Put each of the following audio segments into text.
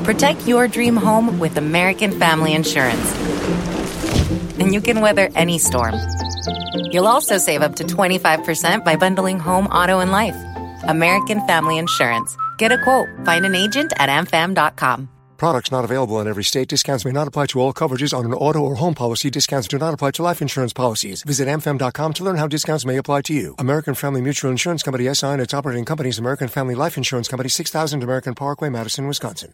Protect your dream home with American Family Insurance. And you can weather any storm. You'll also save up to 25% by bundling home, auto, and life. American Family Insurance. Get a quote. Find an agent at amfam.com. Products not available in every state. Discounts may not apply to all coverages on an auto or home policy. Discounts do not apply to life insurance policies. Visit amfam.com to learn how discounts may apply to you. American Family Mutual Insurance Company, SI, and its operating companies, American Family Life Insurance Company, 6000 American Parkway, Madison, Wisconsin.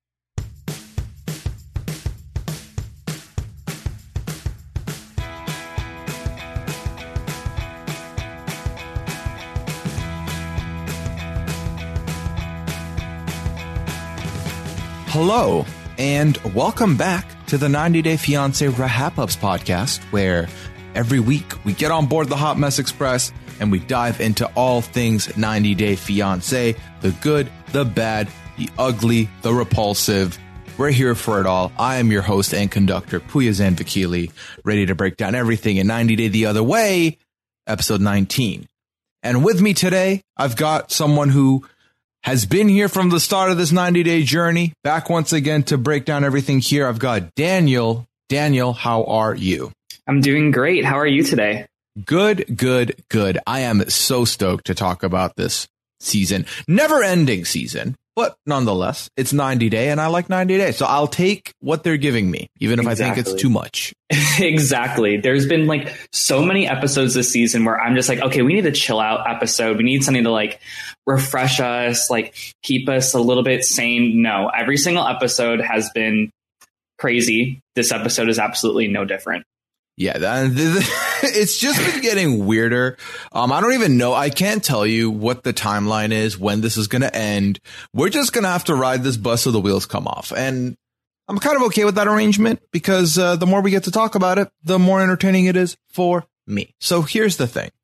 Hello, and welcome back to the 90 Day Fiancé Wrap-Ups podcast, where every week we get on board the Hot Mess Express and we dive into all things 90 Day Fiancé, the good, the bad, the ugly, the repulsive. We're here for it all. I am your host and conductor, Puya Zanvikili, ready to break down everything in 90 Day the Other Way, episode 19. And with me today, I've got someone who has been here from the start of this 90-day journey. Back once again to break down everything here. I've got Daniel. Daniel, how are you? I'm doing great. How are you today? Good, good, good. I am so stoked to talk about this season. Never-ending season, but nonetheless, it's 90 Day, and I like 90 Days. So I'll take what they're giving me, even if I think it's too much. Exactly. There's been like so many episodes this season where I'm just like, okay, we need a chill out episode. We need something to like refresh us, like keep us a little bit sane. No, every single episode has been crazy. This episode is absolutely no different. Yeah, it's just been getting weirder. I don't even know. I can't tell you what the timeline is, when this is going to end. We're just going to have to ride this bus till the wheels come off. And I'm kind of okay with that arrangement because the more we get to talk about it, the more entertaining it is for me. So here's the thing.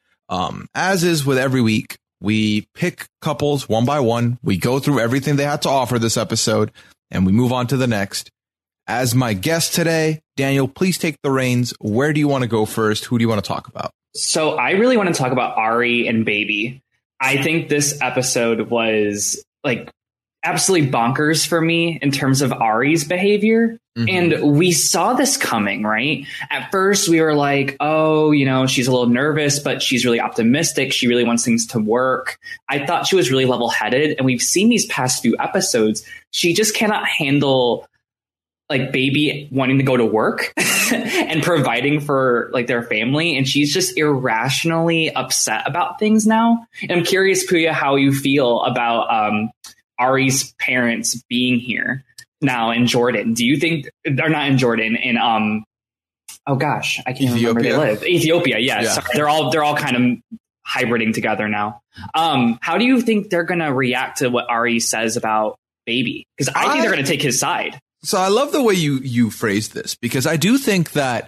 As is with every week, we pick couples one by one. We go through everything they had to offer this episode, and we move on to the next. As my guest today, Daniel, please take the reins. Where do you want to go first? Who do you want to talk about? So I really want to talk about Ari and Baby. I think this episode was like absolutely bonkers for me in terms of Ari's behavior. Mm-hmm. And we saw this coming, right? At first we were like, oh, you know, she's a little nervous, but she's really optimistic. She really wants things to work. I thought she was really level headed. And we've seen these past few episodes. She just cannot handle like Baby wanting to go to work and providing for like their family. And she's just irrationally upset about things now. And I'm curious, Puya, how you feel about Ari's parents being here now in Jordan. Do you think they're not in Jordan in oh gosh, I can't remember where they live. Ethiopia, yes. Yeah. Sorry, they're all kind of hybriding together now. How do you think they're gonna react to what Ari says about Baby? Because I think they're gonna take his side. So I love the way you phrased this, because I do think that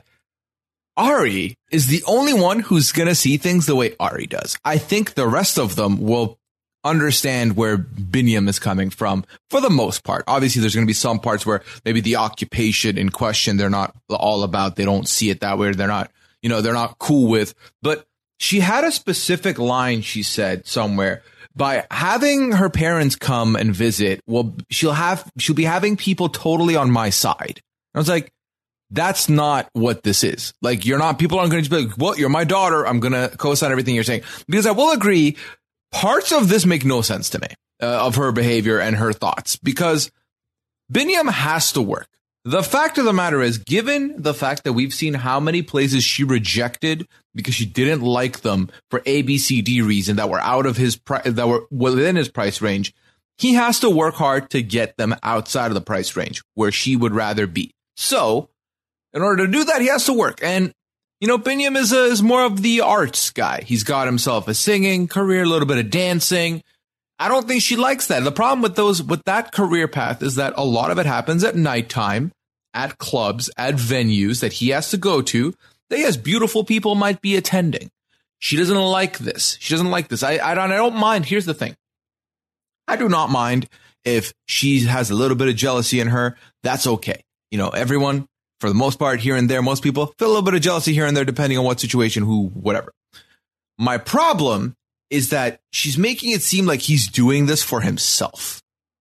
Ari is the only one who's going to see things the way Ari does. I think the rest of them will understand where Binyam is coming from for the most part. Obviously, there's going to be some parts where maybe the occupation in question, they're not all about, they don't see it that way. They're not, they're not cool with. But she had a specific line she said somewhere. By having her parents come and visit, well, she'll be having people totally on my side. I was like, that's not what this is. Like, people aren't going to be like, well, you're my daughter. I'm going to co-sign everything you're saying. Because I will agree, parts of this make no sense to me, of her behavior and her thoughts, because Binyam has to work. The fact of the matter is, given the fact that we've seen how many places she rejected because she didn't like them for A, B, C, D reason that were out of that were within his price range, he has to work hard to get them outside of the price range where she would rather be. So, in order to do that, he has to work. And, Binyam is more of the arts guy. He's got himself a singing career, a little bit of dancing. I don't think she likes that. The problem with that career path is that a lot of it happens at nighttime, at clubs, at venues that he has to go to. That, yes, beautiful people might be attending. She doesn't like this. I don't mind. Here's the thing. I do not mind if she has a little bit of jealousy in her. That's okay. Everyone, for the most part, here and there, most people feel a little bit of jealousy here and there, depending on what situation, who, whatever. My problem is that she's making it seem like he's doing this for himself.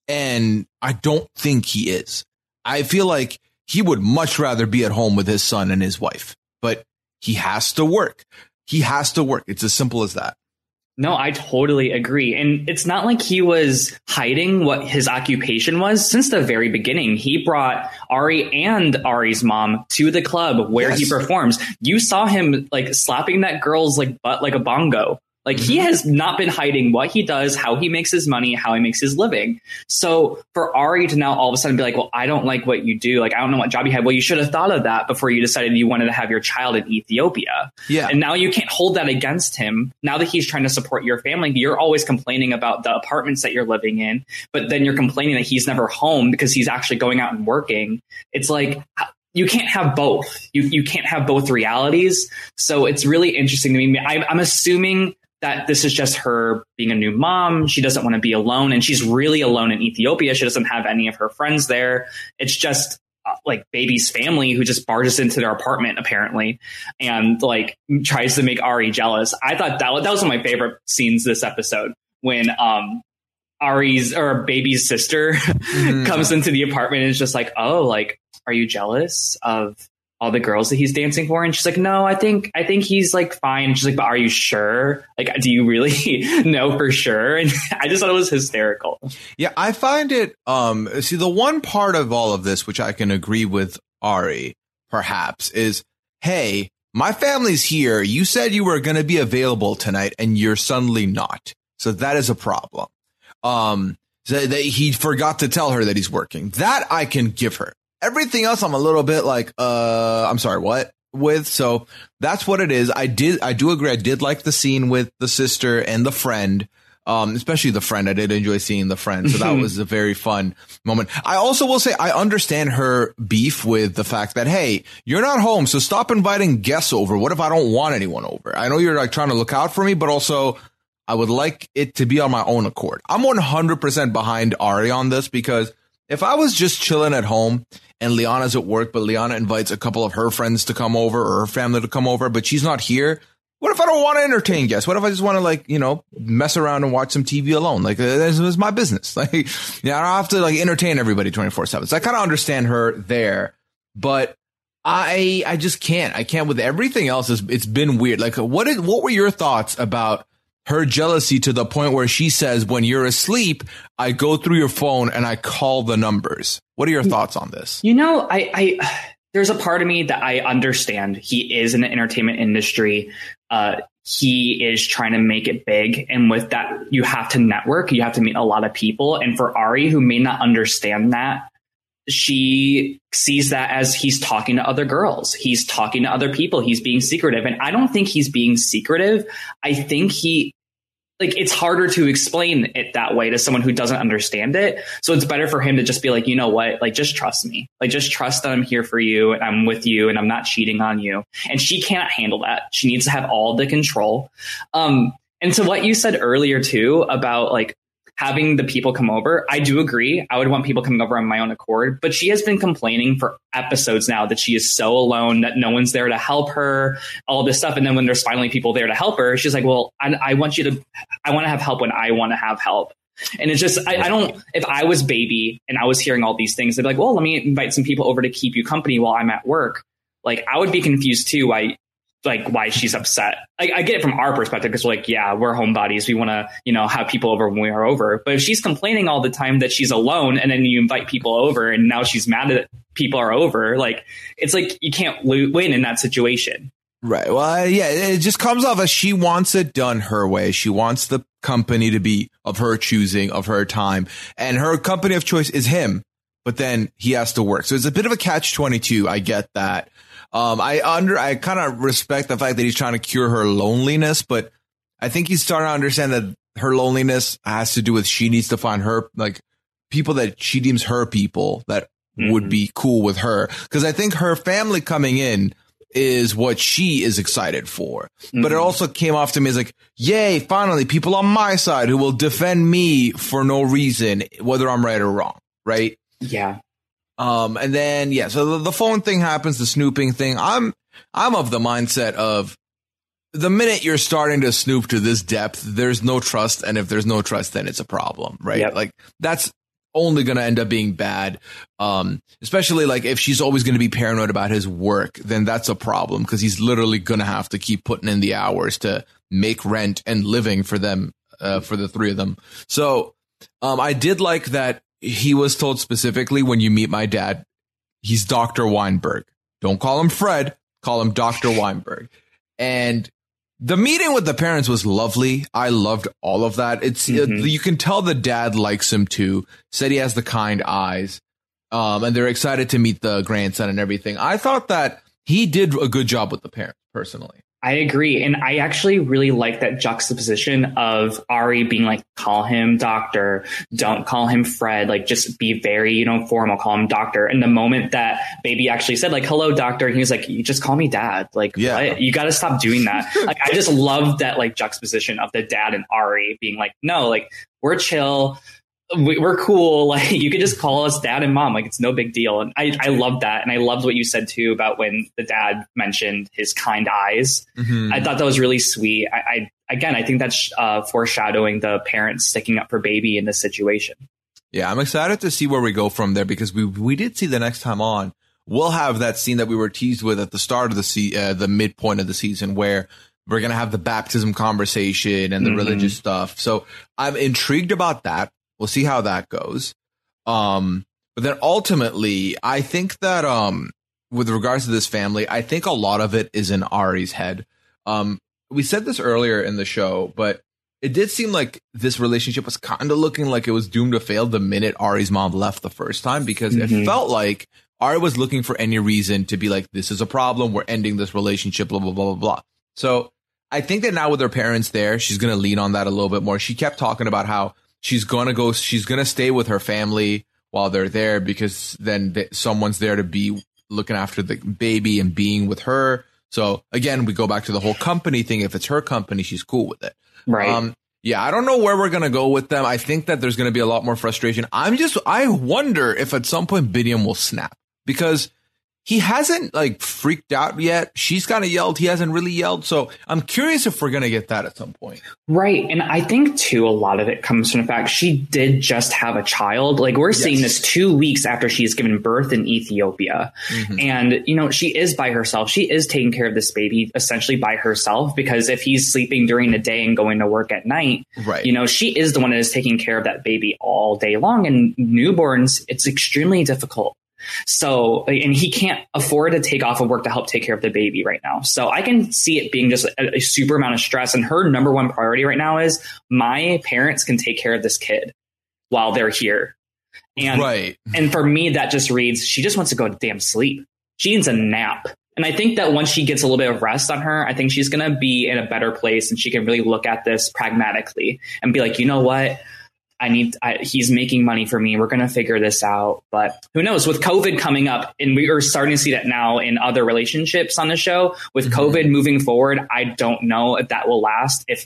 And I don't think he is. I feel like he would much rather be at home with his son and his wife, but he has to work. He has to work. It's as simple as that. No, I totally agree. And it's not like he was hiding what his occupation was. Since the very beginning, he brought Ari and Ari's mom to the club where he performs. You saw him like slapping that girl's like butt like a bongo. Like he has not been hiding what he does, how he makes his money, how he makes his living. So for Ari to now all of a sudden be like, well, I don't like what you do. Like, I don't know what job you had. Well, you should have thought of that before you decided you wanted to have your child in Ethiopia. Yeah. And now you can't hold that against him. Now that he's trying to support your family, you're always complaining about the apartments that you're living in, but then you're complaining that he's never home because he's actually going out and working. It's like, you can't have both. You can't have both realities. So it's really interesting to me. I'm assuming that this is just her being a new mom. She doesn't want to be alone, and she's really alone in Ethiopia. She doesn't have any of her friends there. It's just like baby's family who just barges into their apartment apparently and like tries to make Ari jealous. I thought that was one of my favorite scenes this episode when Ari's or baby's sister comes into the apartment and is just like, oh, like, are you jealous of all the girls that he's dancing for? And she's like, no, I think he's like fine. She's like, but are you sure? Like, do you really know for sure? And I just thought it was hysterical. Yeah, I find it, see, the one part of all of this, which I can agree with Ari, perhaps, is, hey, my family's here. You said you were going to be available tonight and you're suddenly not. So that is a problem. He forgot to tell her that he's working. That I can give her. Everything else, I'm a little bit like, I'm sorry, what? With, so that's what it is. I do agree. I did like the scene with the sister and the friend, especially the friend. I did enjoy seeing the friend. So that was a very fun moment. I also will say, I understand her beef with the fact that, hey, you're not home, so stop inviting guests over. What if I don't want anyone over? I know you're like trying to look out for me, but also I would like it to be on my own accord. I'm 100% behind Ari on this, because if I was just chilling at home and Liana's at work, but Liana invites a couple of her friends to come over or her family to come over, but she's not here, what if I don't want to entertain guests? What if I just want to, like, you know, mess around and watch some TV alone? Like, this is my business. Like, yeah, I don't have to like entertain everybody 24/7. So I kind of understand her there, but I just can't. I can't with everything else. It's been weird. Like, what were your thoughts about her jealousy to the point where she says, when you're asleep, I go through your phone and I call the numbers? What are your thoughts on this? You know, I there's a part of me that I understand. He is in the entertainment industry. He is trying to make it big. And with that, you have to network. You have to meet a lot of people. And for Ari, who may not understand that, she sees that as he's talking to other girls. He's talking to other people. He's being secretive. And I don't think he's being secretive. I think it's harder to explain it that way to someone who doesn't understand it. So it's better for him to just be like, you know what, like, just trust me. Like, just trust that I'm here for you and I'm with you and I'm not cheating on you. And she cannot handle that. She needs to have all the control. And to what you said earlier too, about like having the people come over, I do agree. I would want people coming over on my own accord, but she has been complaining for episodes now that she is so alone, that no one's there to help her, all this stuff. And then when there's finally people there to help her, she's like, well, I want to have help when I want to have help. And it's just, I don't, if I was baby and I was hearing all these things, they'd be like, well, let me invite some people over to keep you company while I'm at work. Like, I would be confused too, why she's upset. I get it from our perspective, because we're like, yeah, we're homebodies. We want to, you know, have people over when we are over. But if she's complaining all the time that she's alone and then you invite people over and now she's mad that people are over, like, it's like you can't win in that situation. Right. Well, yeah, it just comes off as she wants it done her way. She wants the company to be of her choosing, of her time. And her company of choice is him. But then he has to work. So it's a bit of a catch-22. I get that. I kind of respect the fact that he's trying to cure her loneliness, but I think he's starting to understand that her loneliness has to do with she needs to find her, like, people that she deems her people that would be cool with her. Because I think her family coming in is what she is excited for. But it also came off to me as like, yay, finally, people on my side who will defend me for no reason, whether I'm right or wrong. Right? Yeah. And then, yeah, so the phone thing happens, the snooping thing. I'm of the mindset of the minute you're starting to snoop to this depth, there's no trust. And if there's no trust, then it's a problem, right? Yep. Like, that's only going to end up being bad. Especially like if she's always going to be paranoid about his work, then that's a problem because he's literally going to have to keep putting in the hours to make rent and living for them, for the three of them. So I did like that he was told specifically, when you meet my dad, he's Dr. Weinberg. Don't call him Fred, call him Dr. Weinberg. And the meeting with the parents was lovely. I loved all of that. You can tell the dad likes him too. Said he has the kind eyes. And they're excited to meet the grandson and everything. I thought that he did a good job with the parents, personally. I agree. And I actually really like that juxtaposition of Ari being like, call him doctor, don't call him Fred, like just be very, formal, call him doctor. And the moment that baby actually said like, hello, doctor, and he was like, you just call me dad. Like, what? You got to stop doing that. Like, I just love that like juxtaposition of the dad and Ari being like, no, like we're chill. We're cool. Like you could just call us dad and mom. Like it's no big deal. And I love that. And I loved what you said too about when the dad mentioned his kind eyes. I thought that was really sweet. I think that's foreshadowing the parents sticking up for baby in this situation. Yeah, I'm excited to see where we go from there because we did see the next time on, we'll have that scene that we were teased with at the start of the midpoint of the season where we're going to have the baptism conversation and the religious stuff. So I'm intrigued about that. We'll see how that goes. But then ultimately, I think that with regards to this family, I think a lot of it is in Ari's head. We said this earlier in the show, but it did seem like this relationship was kind of looking like it was doomed to fail the minute Ari's mom left the first time, because it felt like Ari was looking for any reason to be like, this is a problem. We're ending this relationship, blah, blah, blah, blah, blah. So I think that now with her parents there, she's going to lean on that a little bit more. She kept talking about how she's going to stay with her family while they're there because then someone's there to be looking after the baby and being with her. So again, we go back to the whole company thing. If it's her company, she's cool with it. Right. Yeah, I don't know where we're going to go with them. I think that there's going to be a lot more frustration. I wonder if at some point Biniam will snap because he hasn't like freaked out yet. She's kind of yelled. He hasn't really yelled. So I'm curious if we're going to get that at some point. Right. And I think, too, a lot of it comes from the fact she did just have a child. Like we're seeing this 2 weeks after she's given birth in Ethiopia. And, she is by herself. She is taking care of this baby essentially by herself, because if he's sleeping during the day and going to work at night, she is the one that is taking care of that baby all day long. And newborns, it's extremely difficult. So, and he can't afford to take off of work to help take care of the baby right now. So I can see it being just a super amount of stress. And her number one priority right now is my parents can take care of this kid while they're here. And, and for me, that just reads, she just wants to go to damn sleep. She needs a nap. And I think that once she gets a little bit of rest on her, I think she's going to be in a better place and she can really look at this pragmatically and be like, you know what? He's making money for me. We're going to figure this out. But who knows, with COVID coming up, and we are starting to see that now in other relationships on the show with COVID moving forward. I don't know if that will last. If,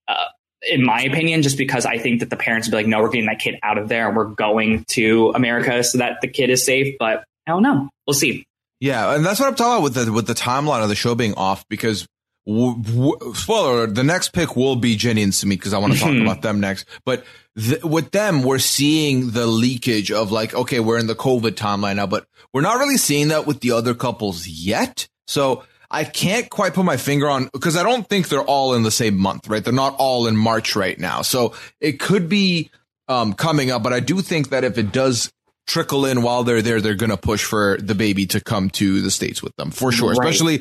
in my opinion, just because I think that the parents will be like, no, we're getting that kid out of there and we're going to America so that the kid is safe. But I don't know. We'll see. Yeah. And that's what I'm talking about with the timeline of the show being off, because spoiler alert, the next pick will be Jenny and Sumit, because I want to talk about them next. But with them, we're seeing the leakage of like, okay, we're in the COVID timeline now, but we're not really seeing that with the other couples yet. So I can't quite put my finger on, because I don't think they're all in the same month, right? They're not all in March right now. So it could be coming up, but I do think that if it does trickle in while they're there, they're going to push for the baby to come to the States with them for sure. Right. Especially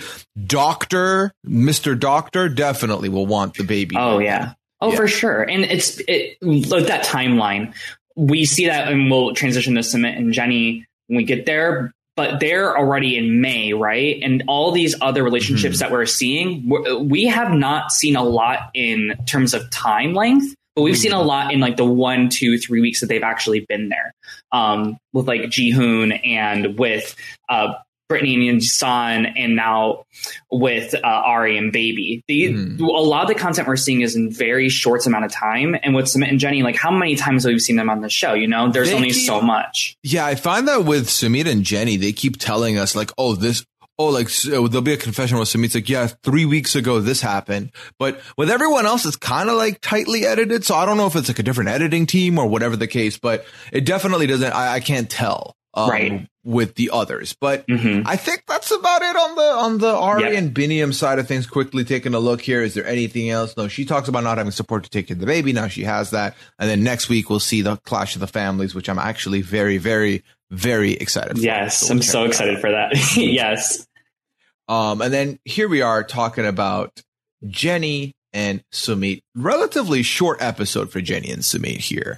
Mr. Doctor definitely will want the baby. Oh, yeah. Oh, yeah. For sure. And like that timeline, we see that, and we'll transition to Sumit and Jenny when we get there, but they're already in May, right? And all these other relationships that we're seeing, we have not seen a lot in terms of time length. But we've seen a lot in like the 1, 2, 3 weeks that they've actually been there, with like Jihoon and with Brittany and San, and now with Ari and Baby. A lot of the content we're seeing is in very short amount of time. And with Sumit and Jenny, like how many times have we seen them on the show? There's only so much. Yeah, I find that with Sumit and Jenny, they keep telling us like, oh, oh, like so there'll be a confession with Sumit's like, yeah, 3 weeks ago this happened. But with everyone else, it's kind of like tightly edited. So I don't know if it's like a different editing team or whatever the case, but it definitely doesn't. I can't tell with the others. But I think that's about it on the Ari and Biniam side of things. Quickly taking a look here. Is there anything else? No, she talks about not having support to take care of the baby. Now she has that. And then next week we'll see the Clash of the Families, which I'm actually very, very, very excited for. Yes, I'm so excited for that. Yes. And then here we are talking about Jenny and Sumit. Relatively short episode for Jenny and Sumit here.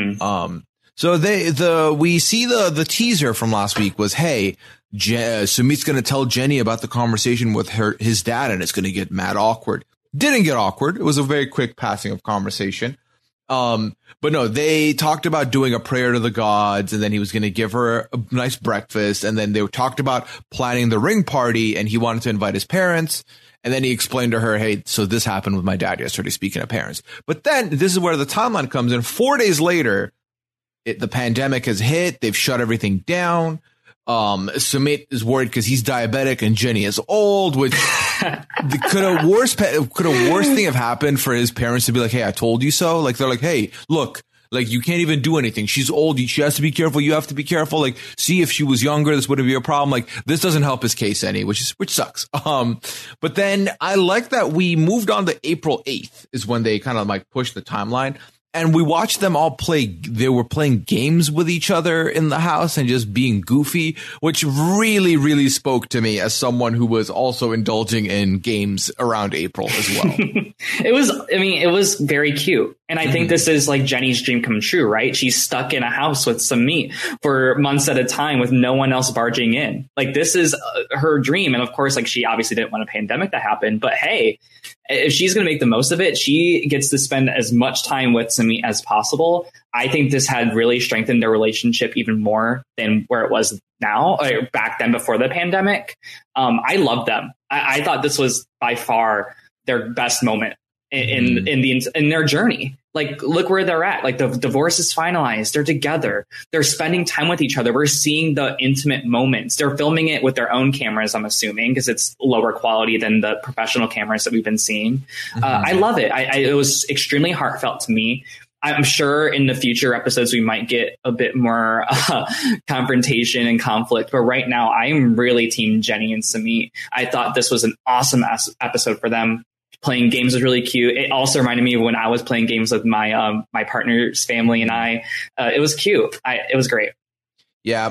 So we see the teaser from last week was, hey, Sumit's going to tell Jenny about the conversation with his dad, and it's going to get mad awkward. Didn't get awkward. It was a very quick passing of conversation. But no, they talked about doing a prayer to the gods, and then he was going to give her a nice breakfast. And then they talked about planning the ring party, and he wanted to invite his parents. And then he explained to her, hey, so this happened with my dad yesterday, speaking of parents. But then this is where the timeline comes in. 4 days later, the pandemic has hit. They've shut everything down. Sumit is worried because he's diabetic and Jenny is old, which could a worse thing have happened for his parents to be like, hey, I told you so. Like, they're like, hey, look, like, you can't even do anything. She's old. She has to be careful. You have to be careful. Like, see, if she was younger, this wouldn't be a problem. Like, this doesn't help his case any, which sucks. But then I like that we moved on to April 8th is when they kind of like pushed the timeline. And we watched them all play. They were playing games with each other in the house and just being goofy, which really, really spoke to me as someone who was also indulging in games around April as well. It was very cute. And I think this is like Jenny's dream come true, right? She's stuck in a house with Sumit for months at a time with no one else barging in. Like, this is her dream. And of course, like, she obviously didn't want a pandemic to happen. But hey, if she's going to make the most of it, she gets to spend as much time with Sumit as possible. I think this had really strengthened their relationship even more than where it was now, or back then before the pandemic. I love them. I thought this was by far their best moment in their journey. Like, look where they're at. Like, the divorce is finalized. They're together. They're spending time with each other. We're seeing the intimate moments. They're filming it with their own cameras, I'm assuming, because it's lower quality than the professional cameras that we've been seeing. I love it. It was extremely heartfelt to me. I'm sure in the future episodes we might get a bit more confrontation and conflict. But right now, I'm really team Jenny and Sumit. I thought this was an awesome episode for them. Playing games was really cute. It also reminded me of when I was playing games with my my partner's family and I. It was cute. It was great. Yeah,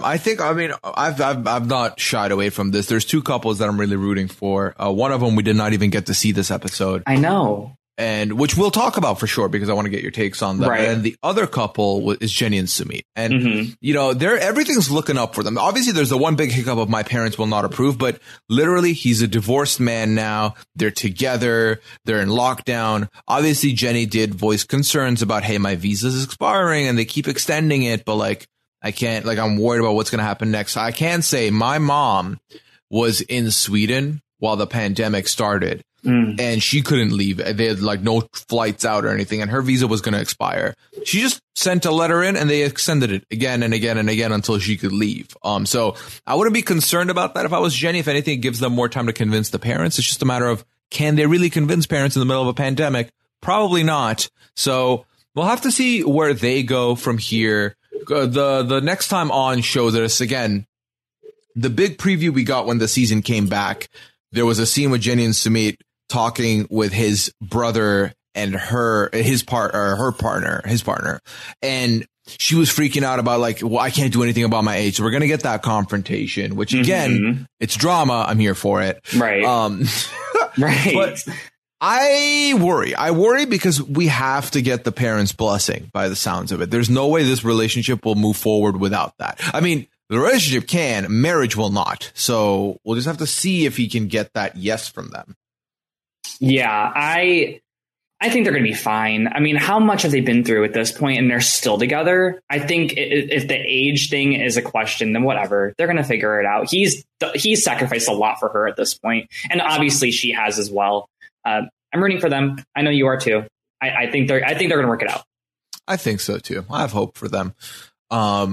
I've not shied away from this. There's two couples that I'm really rooting for. One of them we did not even get to see this episode. I know. And which we'll talk about for sure, because I want to get your takes on that. Right. And the other couple is Jenny and Sumit. And, you know, everything's looking up for them. Obviously, there's the one big hiccup of my parents will not approve, but literally he's a divorced man now. They're together. They're in lockdown. Obviously, Jenny did voice concerns about, hey, my visa's expiring and they keep extending it. But like, I can't, like, I'm worried about what's going to happen next. I can say my mom was in Sweden while the pandemic started. And she couldn't leave. They had like no flights out or anything, and her visa was going to expire. She just sent a letter in, and they extended it again and again and again until she could leave. So I wouldn't be concerned about that if I was Jenny. If anything, it gives them more time to convince the parents. It's just a matter of, can they really convince parents in the middle of a pandemic? Probably not. So we'll have to see where they go from here. The next time on shows us again. The big preview we got when the season came back, there was a scene with Jenny and Sumit talking with his brother and her partner. And she was freaking out about like, well, I can't do anything about my age. So we're going to get that confrontation, which again, it's drama. I'm here for it. Right. Right. But I worry because we have to get the parents' blessing by the sounds of it. There's no way this relationship will move forward without that. I mean, the relationship can, marriage will not. So we'll just have to see if he can get that yes from them. Yeah, I think they're going to be fine. I mean, how much have they been through at this point and they're still together? I think if the age thing is a question, then whatever. They're going to figure it out. He's sacrificed a lot for her at this point. And obviously she has as well. I'm rooting for them. I know you are too. I think they're going to work it out. I think so too. I have hope for them.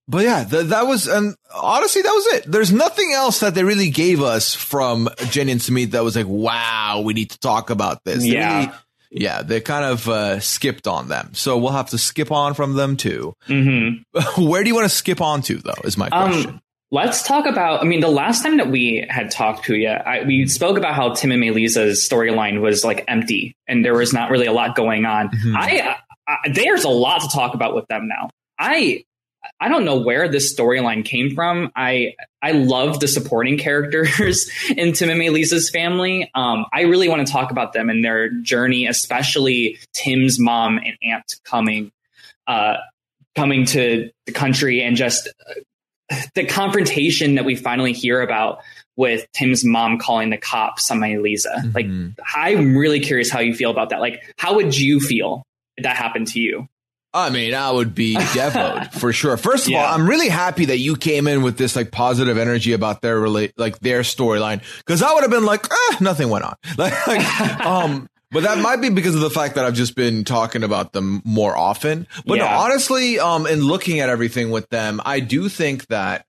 But yeah, that was, and honestly, that was it. There's nothing else that they really gave us from Jenny and Sumit that was like, wow, we need to talk about this. They kind of skipped on them. So we'll have to skip on from them too. Mm-hmm. Where do you want to skip on to, though, is my question. Let's talk about, the last time that we had talked, Puya, we spoke about how Tim and Melisa's storyline was like empty and there was not really a lot going on. Mm-hmm. There's a lot to talk about with them now. I don't know where this storyline came from. I love the supporting characters in Tim and Melisa's family. I really want to talk about them and their journey, especially Tim's mom and aunt coming to the country, and just the confrontation that we finally hear about with Tim's mom calling the cops on Melisa. Mm-hmm. Like, I'm really curious how you feel about that. Like, how would you feel if that happened to you? I would be devoed for sure. First of all, I'm really happy that you came in with this like positive energy about their their storyline, because I would have been like, nothing went on. But that might be because of the fact that I've just been talking about them more often. But no, honestly, in looking at everything with them, I do think that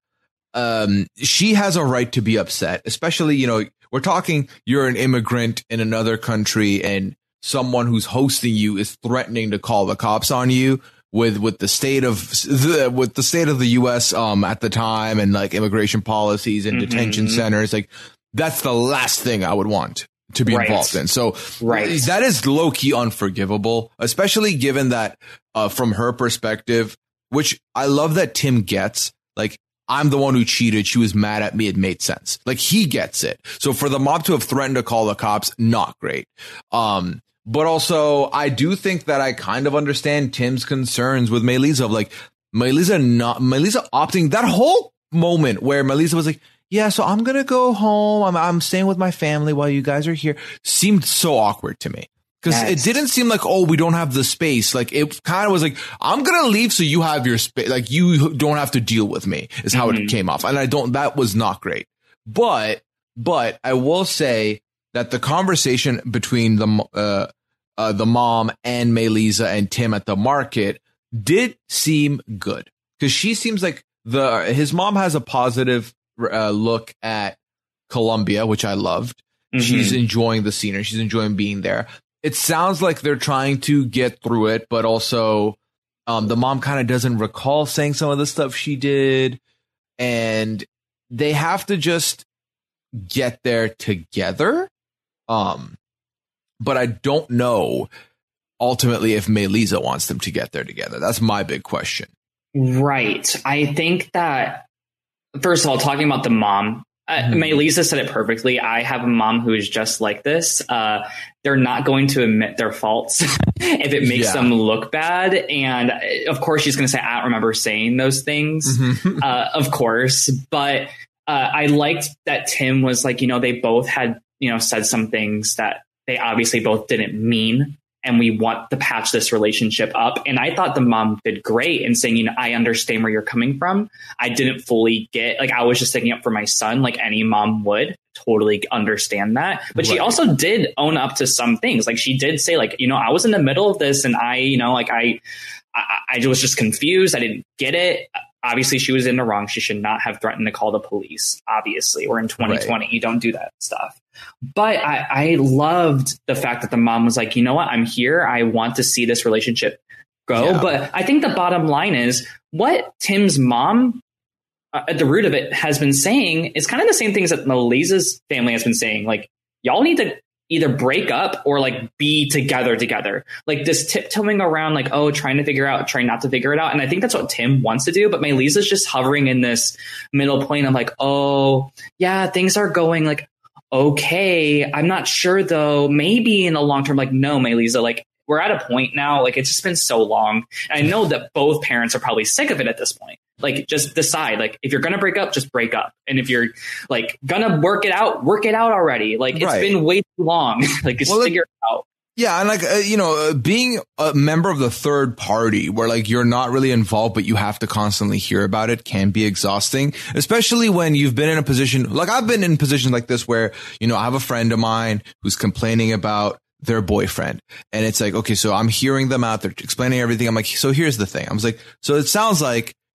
she has a right to be upset, especially, we're talking, you're an immigrant in another country and someone who's hosting you is threatening to call the cops on you with the state of the US at the time, and like immigration policies and detention centers. Like, that's the last thing I would want to be involved in. So that is low key unforgivable, especially given that from her perspective, which I love that Tim gets, like, I'm the one who cheated. She was mad at me. It made sense. Like, he gets it. So for the mob to have threatened to call the cops, not great. But also, I do think that I kind of understand Tim's concerns with Melisa, of like Melisa opting, that whole moment where Melisa was like, yeah, so I'm going to go home. I'm staying with my family while you guys are here, seemed so awkward to me. Because it didn't seem like, oh, we don't have the space. Like, it kind of was like, I'm going to leave so you have your space. Like, you don't have to deal with me, is how it came off. And that was not great. But I will say that the conversation between the mom and Melisa and Tim at the market did seem good. Because she seems like his mom has a positive look at Colombia, which I loved. Mm-hmm. She's enjoying the scenery. She's enjoying being there. It sounds like they're trying to get through it, but also the mom kind of doesn't recall saying some of the stuff she did. And they have to just get there together. But I don't know ultimately if Melisa wants them to get there together. That's my big question. Right. I think that, first of all, talking about the mom, Melisa said it perfectly. I have a mom who is just like this. They're not going to admit their faults if it makes them look bad. And of course, she's going to say, I don't remember saying those things, of course. But I liked that Tim was like, they both had, said some things that they obviously both didn't mean. And we want to patch this relationship up. And I thought the mom did great in saying, I understand where you're coming from. I didn't fully get, I was just sticking up for my son, like any mom would. Totally understand that. But she also did own up to some things. Like, she did say, I was in the middle of this and I was just confused. I didn't get it. Obviously, she was in the wrong. She should not have threatened to call the police. Obviously, we're in 2020. You don't do that stuff. But I loved the fact that the mom was like, you know what? I'm here. I want to see this relationship go. Yeah. But I think the bottom line is what Tim's mom at the root of it has been saying is kind of the same things that Melisa's family has been saying. Like, y'all need to either break up or be together. Like, this tiptoeing around, trying to figure out, trying not to figure it out. And I think that's what Tim wants to do. But Melisa's just hovering in this middle plane of oh, yeah, things are going okay. I'm not sure, though. Maybe in the long term, no, Melisa, we're at a point now. It's just been so long. And I know that both parents are probably sick of it at this point. Just decide, if you're going to break up, just break up. And if you're going to work it out already. It's been way too long. Just figure it out. Yeah. And being a member of the third party where you're not really involved, but you have to constantly hear about it can be exhausting, especially when you've been in a position I've been in positions like this where, I have a friend of mine who's complaining about their boyfriend. And it's okay, so I'm hearing them out. They're explaining everything. I'm so here's the thing. I was so it sounds like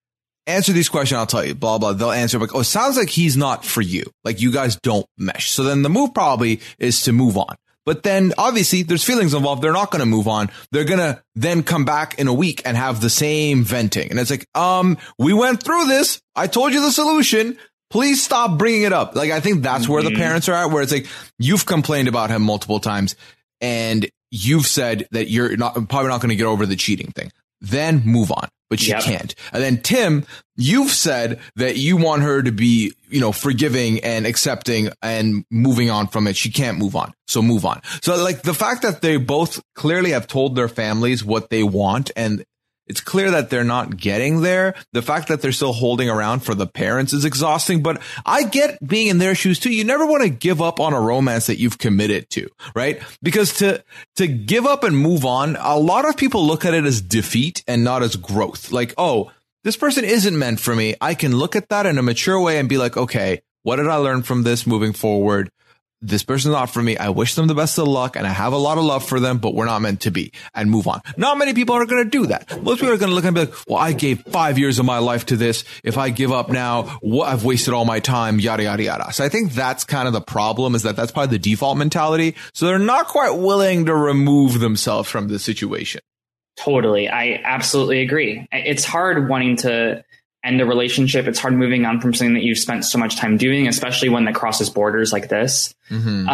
answer these questions. I'll tell you, blah, blah. They'll answer like, oh, it sounds like he's not for you. Like you guys don't mesh. So then the move probably is to move on. But then obviously there's feelings involved. They're not going to move on. They're going to then come back in a week and have the same venting. And it's like, we went through this. I told you the solution. Please stop bringing it up. Like, I think that's where the parents are at, where it's like, you've complained about him multiple times and you've said that you're probably not going to get over the cheating thing. Then move on. But she can't. And then Tim, you've said that you want her to be, forgiving and accepting and moving on from it. She can't move on. So move on. So like the fact that they both clearly have told their families what they want and it's clear that they're not getting there. The fact that they're still holding around for the parents is exhausting, but I get being in their shoes too. You never want to give up on a romance that you've committed to, right? Because to give up and move on, a lot of people look at it as defeat and not as growth. Like, oh, this person isn't meant for me. I can look at that in a mature way and be like, okay, what did I learn from this moving forward? This person's not for me. I wish them the best of luck and I have a lot of love for them, but we're not meant to be, and move on. Not many people are going to do that. Most people are going to look and be like, well, I gave 5 years of my life to this. If I give up now, I've wasted all my time, yada, yada, yada. So I think that's kind of the problem, is that that's probably the default mentality. So they're not quite willing to remove themselves from the situation. Totally. I absolutely agree. It's hard wanting to end a relationship. It's hard moving on from something that you've spent so much time doing, especially when that crosses borders like this. And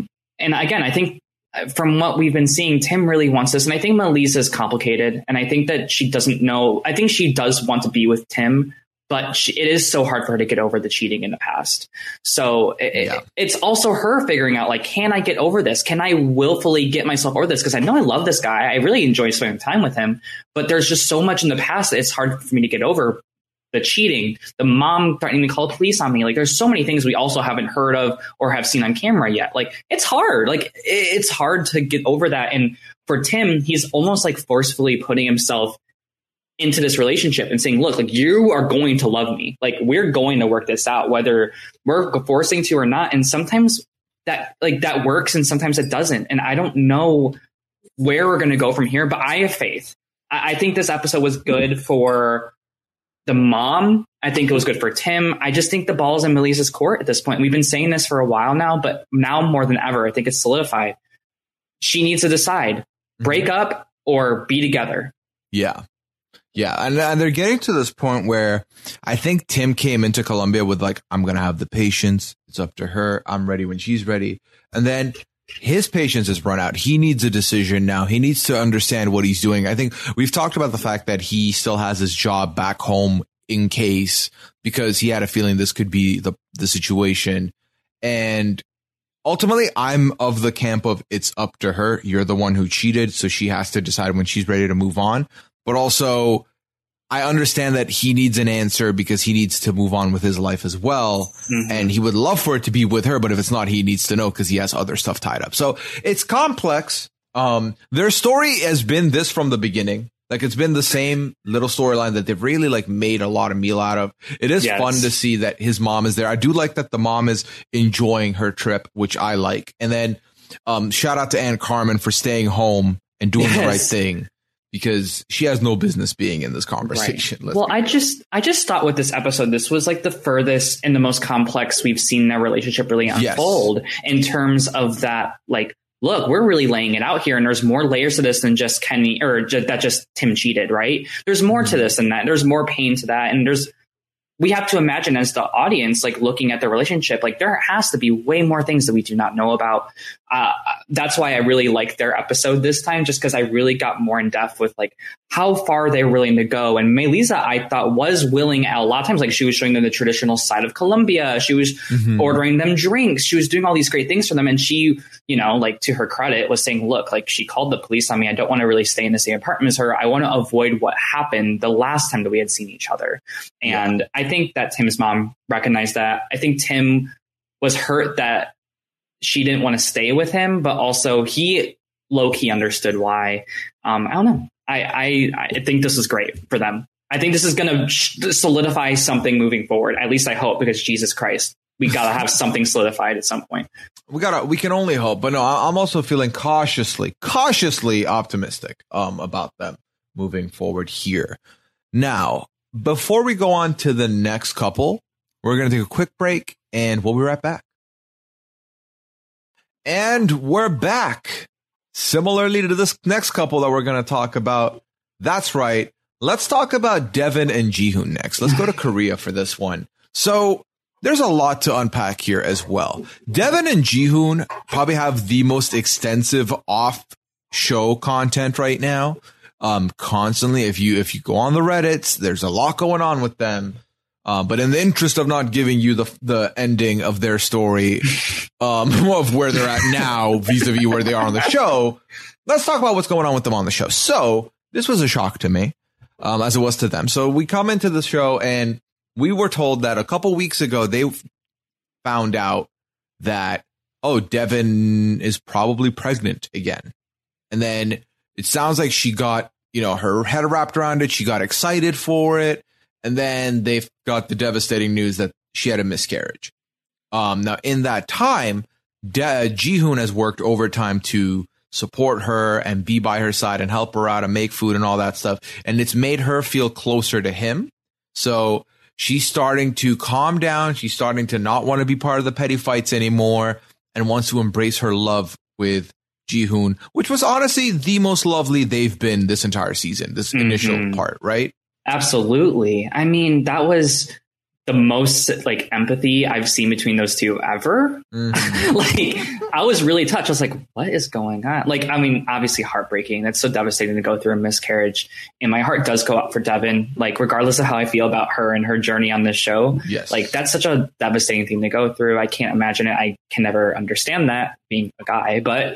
again, I think from what we've been seeing, Tim really wants this. And I think Melissa is complicated. And I think that she doesn't know. I think she does want to be with Tim, but it is so hard for her to get over the cheating in the past. So it's also her figuring out, like, can I get over this? Can I willfully get myself over this? Because I know I love this guy. I really enjoy spending time with him. But there's just so much in the past that it's hard for me to get over. The cheating, the mom threatening to call the police on me. Like, there's so many things we also haven't heard of or have seen on camera yet. Like, it's hard. Like, it's hard to get over that. And for Tim, he's almost like forcefully putting himself into this relationship and saying, look, like, you are going to love me. Like, we're going to work this out, whether we're forcing to or not. And sometimes that works and sometimes it doesn't. And I don't know where we're going to go from here, but I have faith. I think this episode was good for the mom. I think it was good for Tim. I just think the ball's in Melissa's court at this point. We've been saying this for a while now, but now more than ever, I think it's solidified. She needs to decide, break up or be together. Yeah. Yeah. And they're getting to this point where I think Tim came into Colombia with like, I'm going to have the patience. It's up to her. I'm ready when she's ready. And then his patience has run out. He needs a decision now. He needs to understand what he's doing. I think we've talked about the fact that he still has his job back home in case, because he had a feeling this could be the situation. And ultimately, I'm of the camp of it's up to her. You're the one who cheated, so she has to decide when she's ready to move on. But also, I understand that he needs an answer because he needs to move on with his life as well. And he would love for it to be with her. But if it's not, he needs to know because he has other stuff tied up. So it's complex. Their story has been this from the beginning. Like, it's been the same little storyline that they've really like made a lot of meal out of. It is fun to see that his mom is there. I do like that the mom is enjoying her trip, which I like. And then shout out to Aunt Carmen for staying home and doing the right thing, because she has no business being in this conversation. Right. Well, I just thought with this episode, this was like the furthest and the most complex we've seen their relationship really unfold in terms of that. Like, look, we're really laying it out here, and there's more layers to this than just Kenny or that just Tim cheated, right? There's more to this than that. There's more pain to that. And we have to imagine as the audience, like looking at the relationship, like there has to be way more things that we do not know about. That's why I really liked their episode this time, just because I really got more in depth with like how far they're willing to go. And Melissa, I thought, was willing a lot of times. Like, she was showing them the traditional side of Colombia. She was ordering them drinks. She was doing all these great things for them. And she, like, to her credit, was saying, look, like, she called the police on me. I don't want to really stay in the same apartment as her. I want to avoid what happened the last time that we had seen each other. And I think that Tim's mom recognized that. I think Tim was hurt that she didn't want to stay with him, but also he low-key understood why. I don't know. I think this is great for them. I think this is going to solidify something moving forward. At least I hope, because Jesus Christ, we got to have something solidified at some point. We can only hope. But no, I'm also feeling cautiously optimistic about them moving forward here. Now, before we go on to the next couple, we're going to take a quick break and we'll be right back. And we're back. Similarly to this next couple that we're going to talk about. That's right. Let's talk about Devin and Jihoon next. Let's go to Korea for this one. So there's a lot to unpack here as well. Devin and Jihoon probably have the most extensive off-show content right now. Constantly, if you go on the Reddits, there's a lot going on with them. But in the interest of not giving you the ending of their story, of where they're at now vis-a-vis where they are on the show, let's talk about what's going on with them on the show. So this was a shock to me, as it was to them. So we come into the show and we were told that a couple weeks ago, they found out that, Devin is probably pregnant again. And then it sounds like she got, her head wrapped around it. She got excited for it. And then they've got the devastating news that she had a miscarriage. Now, in that time, Jihoon has worked overtime to support her and be by her side and help her out and make food and all that stuff. And it's made her feel closer to him. So she's starting to calm down. She's starting to not want to be part of the petty fights anymore and wants to embrace her love with Jihoon, which was honestly the most lovely they've been this entire season, this initial part, right? Absolutely. I mean, that was the most empathy I've seen between those two ever. I was really touched. I was like, what is going on? Obviously heartbreaking. That's so devastating to go through a miscarriage. And my heart does go out for Devin, regardless of how I feel about her and her journey on this show. Yes. That's such a devastating thing to go through. I can't imagine it. I can never understand that being a guy, but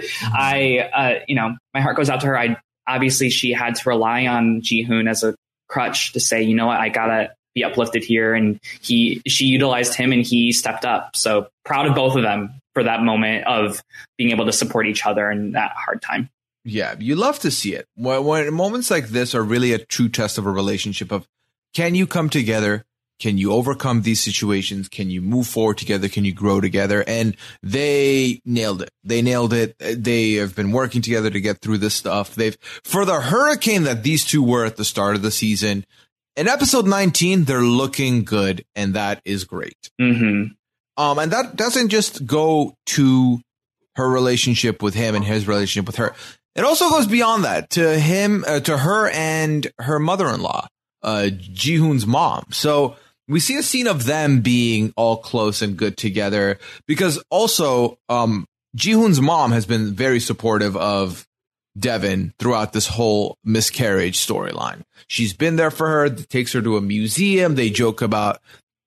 my heart goes out to her. Obviously she had to rely on Jihoon as a crutch to say, you know what, I gotta be uplifted here, and she utilized him and he stepped up. So proud of both of them for that moment of being able to support each other in that hard time. Yeah, you love to see it when moments like this are really a true test of a relationship of, can you come together? Can you overcome these situations? Can you move forward together? Can you grow together? And they nailed it. They have been working together to get through this stuff. For the hurricane that these two were at the start of the season, in episode 19, they're looking good. And that is great. And that doesn't just go to her relationship with him and his relationship with her. It also goes beyond that to him, to her and her mother-in-law, Jihoon's mom. So we see a scene of them being all close and good together because also Jihoon's mom has been very supportive of Devin throughout this whole miscarriage storyline. She's been there for her, takes her to a museum. They joke about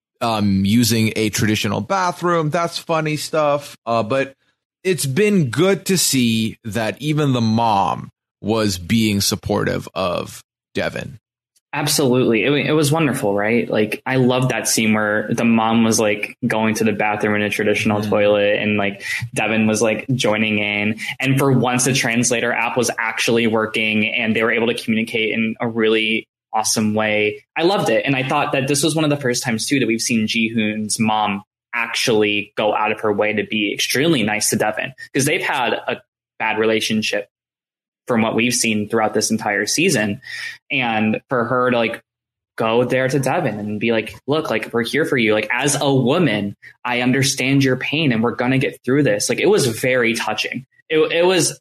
using a traditional bathroom. That's funny stuff. But it's been good to see that even the mom was being supportive of Devin. Absolutely. It was wonderful, right? I love that scene where the mom was going to the bathroom in a traditional toilet and Devin was joining in. And for once the translator app was actually working and they were able to communicate in a really awesome way. I loved it. And I thought that this was one of the first times too that we've seen Jihoon's mom actually go out of her way to be extremely nice to Devin, because they've had a bad relationship from what we've seen throughout this entire season. And for her to go there to Devin and be look, we're here for you. As a woman, I understand your pain and we're going to get through this. It was very touching. It was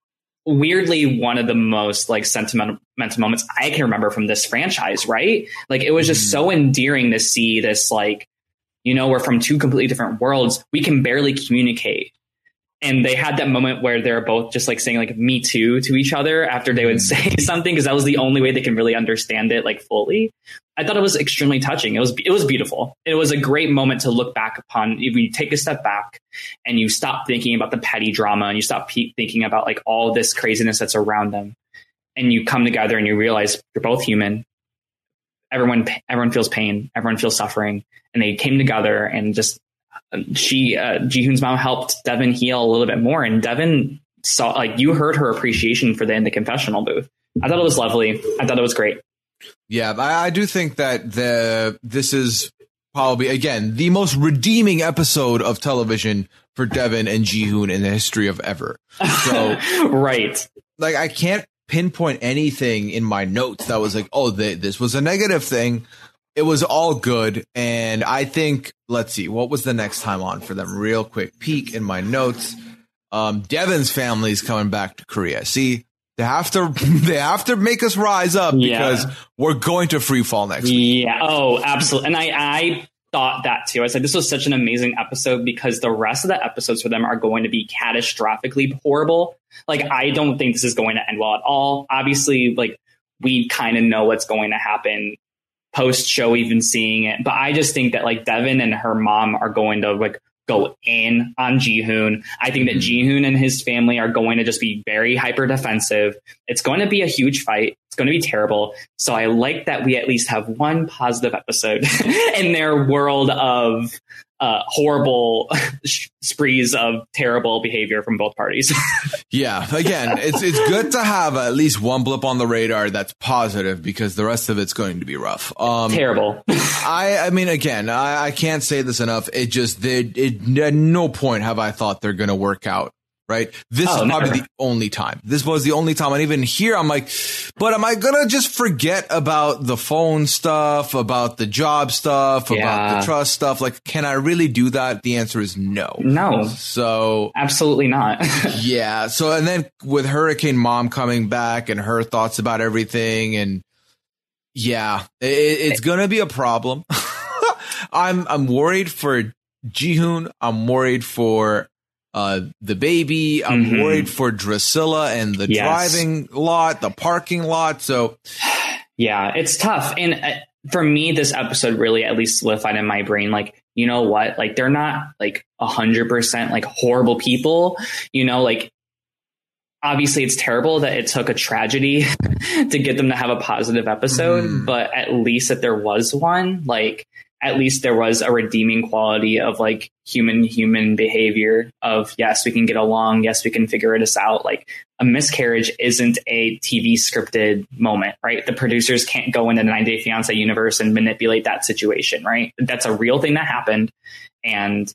weirdly one of the most sentimental moments I can remember from this franchise, right? It was just so endearing to see this, we're from two completely different worlds. We can barely communicate. And they had that moment where they're both just saying me too to each other after they would say something, because that was the only way they can really understand it fully. I thought it was extremely touching. It was beautiful. It was a great moment to look back upon. If you take a step back and you stop thinking about the petty drama and you stop thinking about all this craziness that's around them, and you come together and you realize you're both human. Everyone feels pain. Everyone feels suffering, and they came together and just. Jihoon's mom helped Devin heal a little bit more, and Devin saw you heard her appreciation for in the confessional booth. I thought it was lovely. I thought it was great. Yeah, I do think that this is probably again the most redeeming episode of television for Devin and Jihoon in the history of ever. So right, I can't pinpoint anything in my notes that was like, oh, this was a negative thing. It was all good. And I think, let's see, what was the next time on for them? Real quick peek in my notes. Devin's family is coming back to Korea. See, they have to make us rise up because we're going to free fall next week. Yeah. Oh, absolutely. And I thought that too. I said this was such an amazing episode because the rest of the episodes for them are going to be catastrophically horrible. Like, I don't think this is going to end well at all. Obviously, like, we kind of know what's going to happen post show, even seeing it. But I just think that like Devin and her mom are going to like go in on Jihoon. I think that Jihoon and his family are going to just be very hyper defensive. It's going to be a huge fight. It's going to be terrible. So I like that we at least have one positive episode in their world of horrible sprees of terrible behavior from both parties. Yeah, again, it's good to have at least one blip on the radar that's positive because the rest of it's going to be rough. Terrible. I mean, again, I can't say this enough. At no point have I thought they're going to work out. Right. This is probably the only time. This was the only time. And even here, I'm like, but am I going to just forget about the phone stuff, about the job stuff, about the trust stuff? Like, can I really do that? The answer is no. No. So absolutely not. Yeah. So, and then with Hurricane Mom coming back and her thoughts about everything. And yeah, it's going to be a problem. I'm worried for Jihoon. I'm worried for the baby. I'm worried for Drusilla and the driving lot, the parking lot. So yeah, it's tough. And for me, this episode really at least solidified in my brain, like, you know what, like they're not like 100% like horrible people, you know, like obviously it's terrible that it took a tragedy to get them to have a positive episode, but at least if there was one, like at least there was a redeeming quality of like human behavior of, yes, we can get along. Yes, we can figure this out. Like a miscarriage isn't a TV scripted moment, right? The producers can't go into the 90 Day Fiancé universe and manipulate that situation, right? That's a real thing that happened. And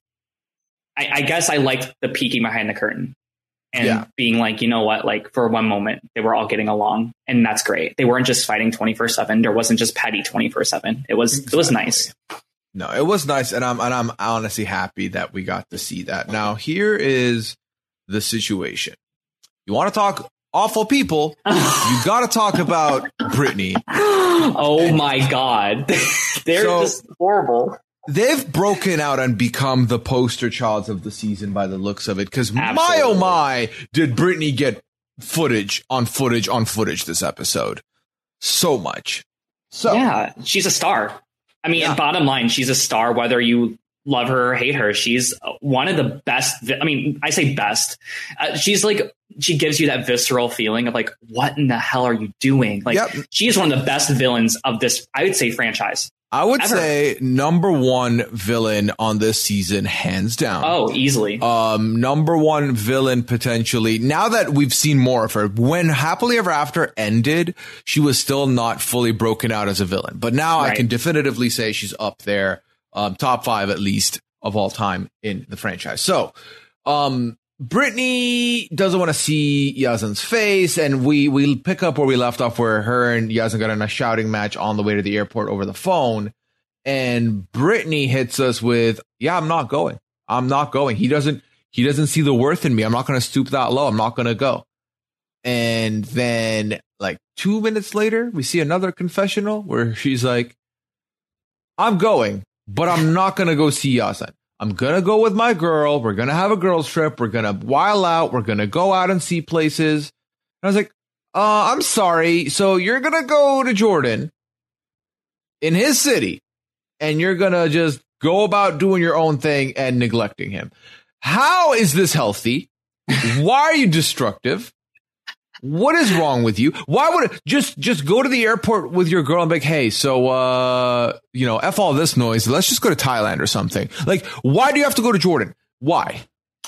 I guess I liked the peeking behind the curtain and being like, you know what, like for one moment they were all getting along and that's great. They weren't just fighting 24/7. There wasn't just petty 24/7. It was nice. No, it was nice. And I'm honestly happy that we got to see that. Now, here is the situation. You want to talk awful people? You got to talk about Brittany. Oh my God. They're just horrible. They've broken out and become the poster childs of the season by the looks of it. Because my, oh my, did Brittany get footage on footage on footage this episode. So much. So yeah, she's a star. I mean, bottom line, she's a star, whether you love her or hate her. She's one of the best. I mean, I say best. She's like, she gives you that visceral feeling of like, what in the hell are you doing? Like, she is one of the best villains of this, I would say, franchise. I would say number one villain on this season, hands down. Oh, easily. Number one villain potentially. Now that we've seen more of her, when Happily Ever After ended, she was still not fully broken out as a villain. But now I can definitively say she's up there, top 5 at least of all time in the franchise. So, Brittany doesn't want to see Yazan's face, and we pick up where we left off, where her and Yazan got in a shouting match on the way to the airport over the phone, and Brittany hits us with, I'm not going. I'm not going. He doesn't see the worth in me. I'm not going to stoop that low. I'm not going to go. And then like 2 minutes later, we see another confessional where she's like, I'm going, but I'm not going to go see Yazan. I'm going to go with my girl. We're going to have a girls trip. We're going to while out. We're going to go out and see places. And I was like, I'm sorry. So you're going to go to Jordan in his city and you're going to just go about doing your own thing and neglecting him. How is this healthy? Why are you destructive? What is wrong with you? Why would it just go to the airport with your girl and be like, hey, so, F all this noise. Let's just go to Thailand or something. Like, why do you have to go to Jordan? Why?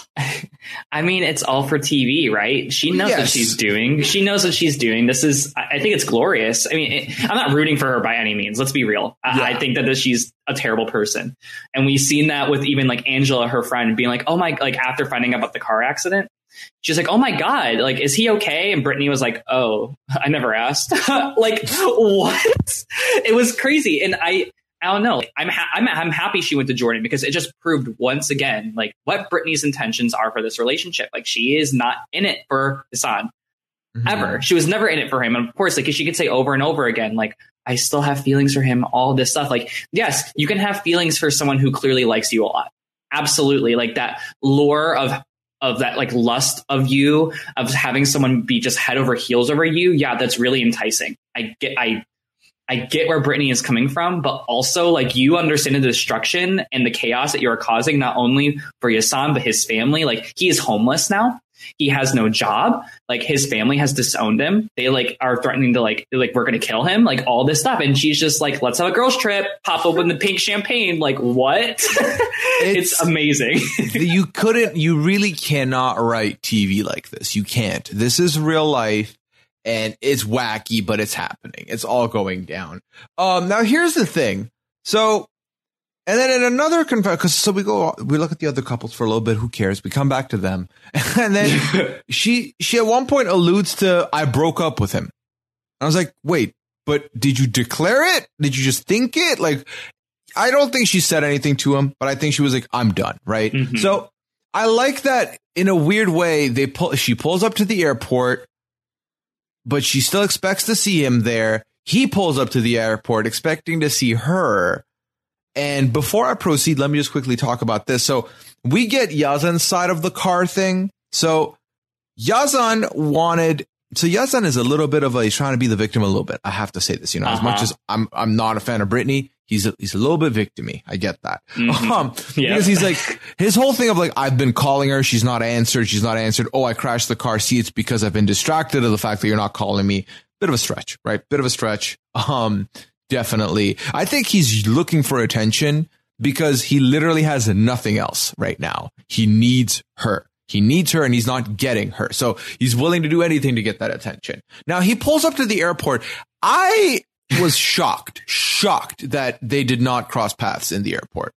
I mean, it's all for TV, right? She knows what she's doing. She knows what she's doing. I think it's glorious. I mean, I'm not rooting for her by any means. Let's be real. I think that she's a terrible person. And we've seen that with even like Angela, her friend, being like, oh my, like after finding out about the car accident, she's like, oh my God, like, is he okay? And Brittany was like, oh, I never asked. Like, what? It was crazy. And I don't know. I'm happy she went to Jordan because it just proved once again, like, what Brittany's intentions are for this relationship. Like, she is not in it for Hassan ever. She was never in it for him. And of course, like, she could say over and over again, like, I still have feelings for him, all this stuff. Like, yes, you can have feelings for someone who clearly likes you a lot. Absolutely. Like, that lure of that, like, lust of you, of having someone be just head over heels over you. Yeah, that's really enticing. I get where Brittany is coming from, but also, like, you understand the destruction and the chaos that you are causing, not only for Yasan, but his family. Like, he is homeless now. He has no job. Like, his family has disowned him. They, like, are threatening to like we're going to kill him, like, all this stuff. And she's just like, let's have a girls trip, pop open the pink champagne. Like, what? It's amazing. You really cannot write TV like this. You can't. This is real life. And it's wacky, but it's happening. It's all going down. Now here's the thing. So, and then in another so we look at the other couples for a little bit. Who cares? We come back to them, and then she at one point alludes to, I broke up with him. I was like, wait, but did you declare it? Did you just think it? Like, I don't think she said anything to him, but I think she was like, I'm done. Right. Mm-hmm. So I like that in a weird way. She pulls up to the airport, but she still expects to see him there. He pulls up to the airport expecting to see her. And before I proceed, let me just quickly talk about this. So we get Yazan's side of the car thing. So Yazan is a little bit of he's trying to be the victim a little bit. I have to say this, as much as I'm not a fan of Brittany, he's a little bit victim-y. I get that. Because he's like, his whole thing of like, I've been calling her. She's not answered. Oh, I crashed the car. See, it's because I've been distracted of the fact that you're not calling me. Bit of a stretch, right? Bit of a stretch. Definitely. I think he's looking for attention because he literally has nothing else right now. He needs her. And he's not getting her. So he's willing to do anything to get that attention. Now he pulls up to the airport. I was shocked that they did not cross paths in the airport.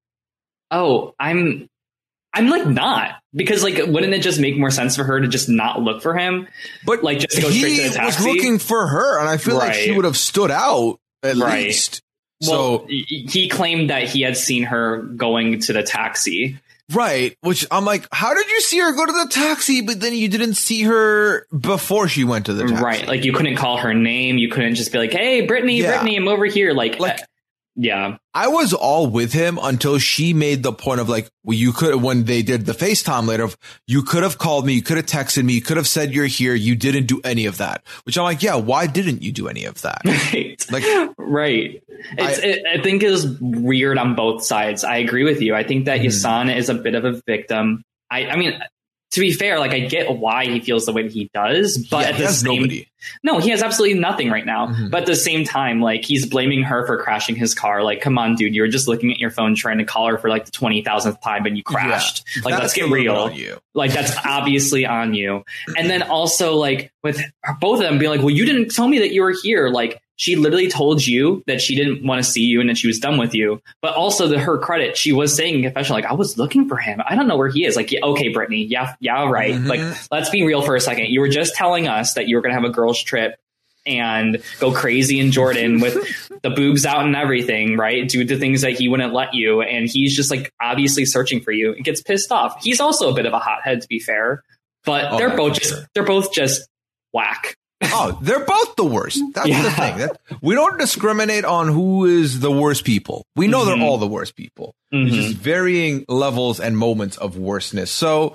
Oh, I'm like not, because like, wouldn't it just make more sense for her to just not look for him? But like, just go straight to the taxi. He was looking for her, and I feel like she would have stood out. At least. Well, so he claimed that he had seen her going to the taxi. Right. Which I'm like, how did you see her go to the taxi, but then you didn't see her before she went to the taxi? Right. Like, you couldn't call her name. You couldn't just be like, hey, Brittany, I'm over here. Like yeah. I was all with him until she made the point of like, well, you could, when they did the FaceTime later, you could have called me, you could have texted me, you could have said you're here. You didn't do any of that, which I'm like, yeah, why didn't you do any of that? Right. Like, right. I think it was weird on both sides. I agree with you. I think that Yasan is a bit of a victim. I mean, to be fair, like, I get why he feels the way that he does, but at the same, no, he has absolutely nothing right now. But at the same time, like, he's blaming her for crashing his car. Like, come on, dude, you were just looking at your phone trying to call her for like the 20,000th time and you crashed. Like, let's get real. Like, that's obviously on you. And then also, like, with both of them being like, well, you didn't tell me that you were here. Like, she literally told you that she didn't want to see you and that she was done with you. But also, to her credit, she was saying in confession, like, I was looking for him. I don't know where he is. Like, yeah, okay, Brittany. Yeah, right. Like, let's be real for a second. You were just telling us that you were going to have a girls trip and go crazy in Jordan with the boobs out and everything, right? Do the things that he wouldn't let you. And he's just like obviously searching for you and gets pissed off. He's also a bit of a hothead, to be fair, but they're both just whack. Oh, they're both the worst. That's the thing. We don't discriminate on who is the worst people. We know they're all the worst people. There's just varying levels and moments of worstness. So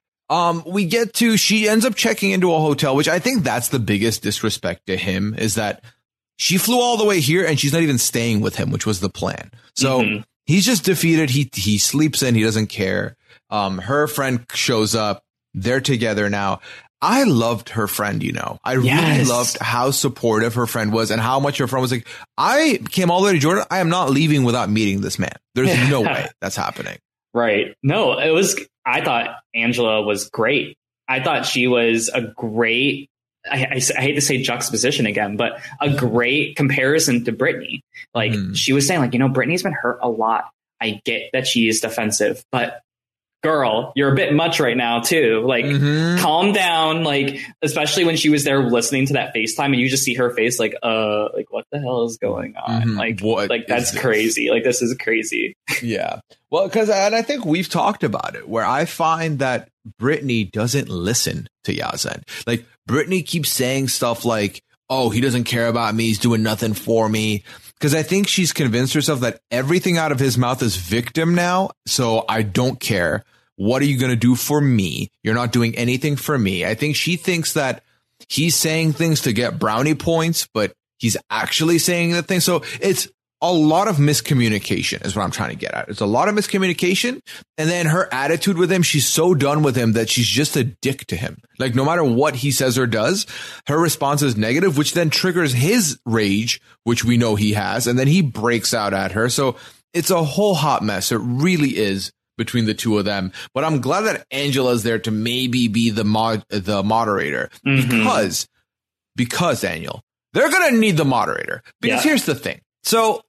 we get to, she ends up checking into a hotel, which I think that's the biggest disrespect to him, is that she flew all the way here and she's not even staying with him, which was the plan. So he's just defeated. He sleeps in. He doesn't care. Her friend shows up. They're together now. I loved her friend, I really loved how supportive her friend was and how much her friend was like, I came all the way to Jordan. I am not leaving without meeting this man. There's no way that's happening. Right. No, I thought Angela was great. I thought she was a great, I hate to say juxtaposition again, but a great comparison to Brittany. Like she was saying, like, Brittany's been hurt a lot. I get that she is defensive, but girl, you're a bit much right now too. Like, calm down. Like, especially when she was there listening to that FaceTime and you just see her face like what the hell is going on? Like that's crazy. Like, this is crazy. Yeah. Well, and I think we've talked about it, where I find that Brittany doesn't listen to Yazan. Like, Brittany keeps saying stuff like, oh, he doesn't care about me. He's doing nothing for me. Because I think she's convinced herself that everything out of his mouth is victim now. So I don't care. What are you going to do for me? You're not doing anything for me. I think she thinks that he's saying things to get brownie points, but he's actually saying the thing. So it's a lot of miscommunication is what I'm trying to get at. It's a lot of miscommunication. And then her attitude with him, she's so done with him that she's just a dick to him. Like, no matter what he says or does, her response is negative, which then triggers his rage, which we know he has. And then he breaks out at her. So it's a whole hot mess. It really is between the two of them. But I'm glad that Angela's there to maybe be the moderator because Daniel, they're going to need the moderator because here's the thing. So,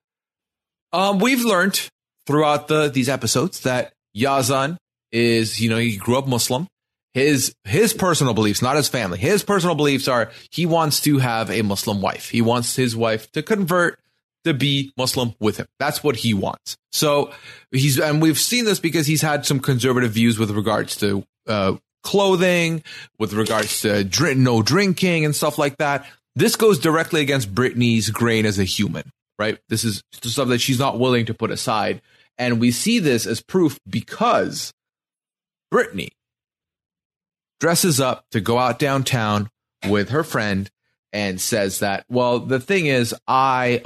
we've learned throughout these episodes that Yazan is, he grew up Muslim. His personal beliefs, not his family, his personal beliefs are he wants to have a Muslim wife. He wants his wife to convert to be Muslim with him. That's what he wants. So and we've seen this because he's had some conservative views with regards to clothing, with regards to no drinking and stuff like that. This goes directly against Brittany's grain as a human. Right. This is stuff that she's not willing to put aside. And we see this as proof because Brittany dresses up to go out downtown with her friend and says that, well, the thing is, I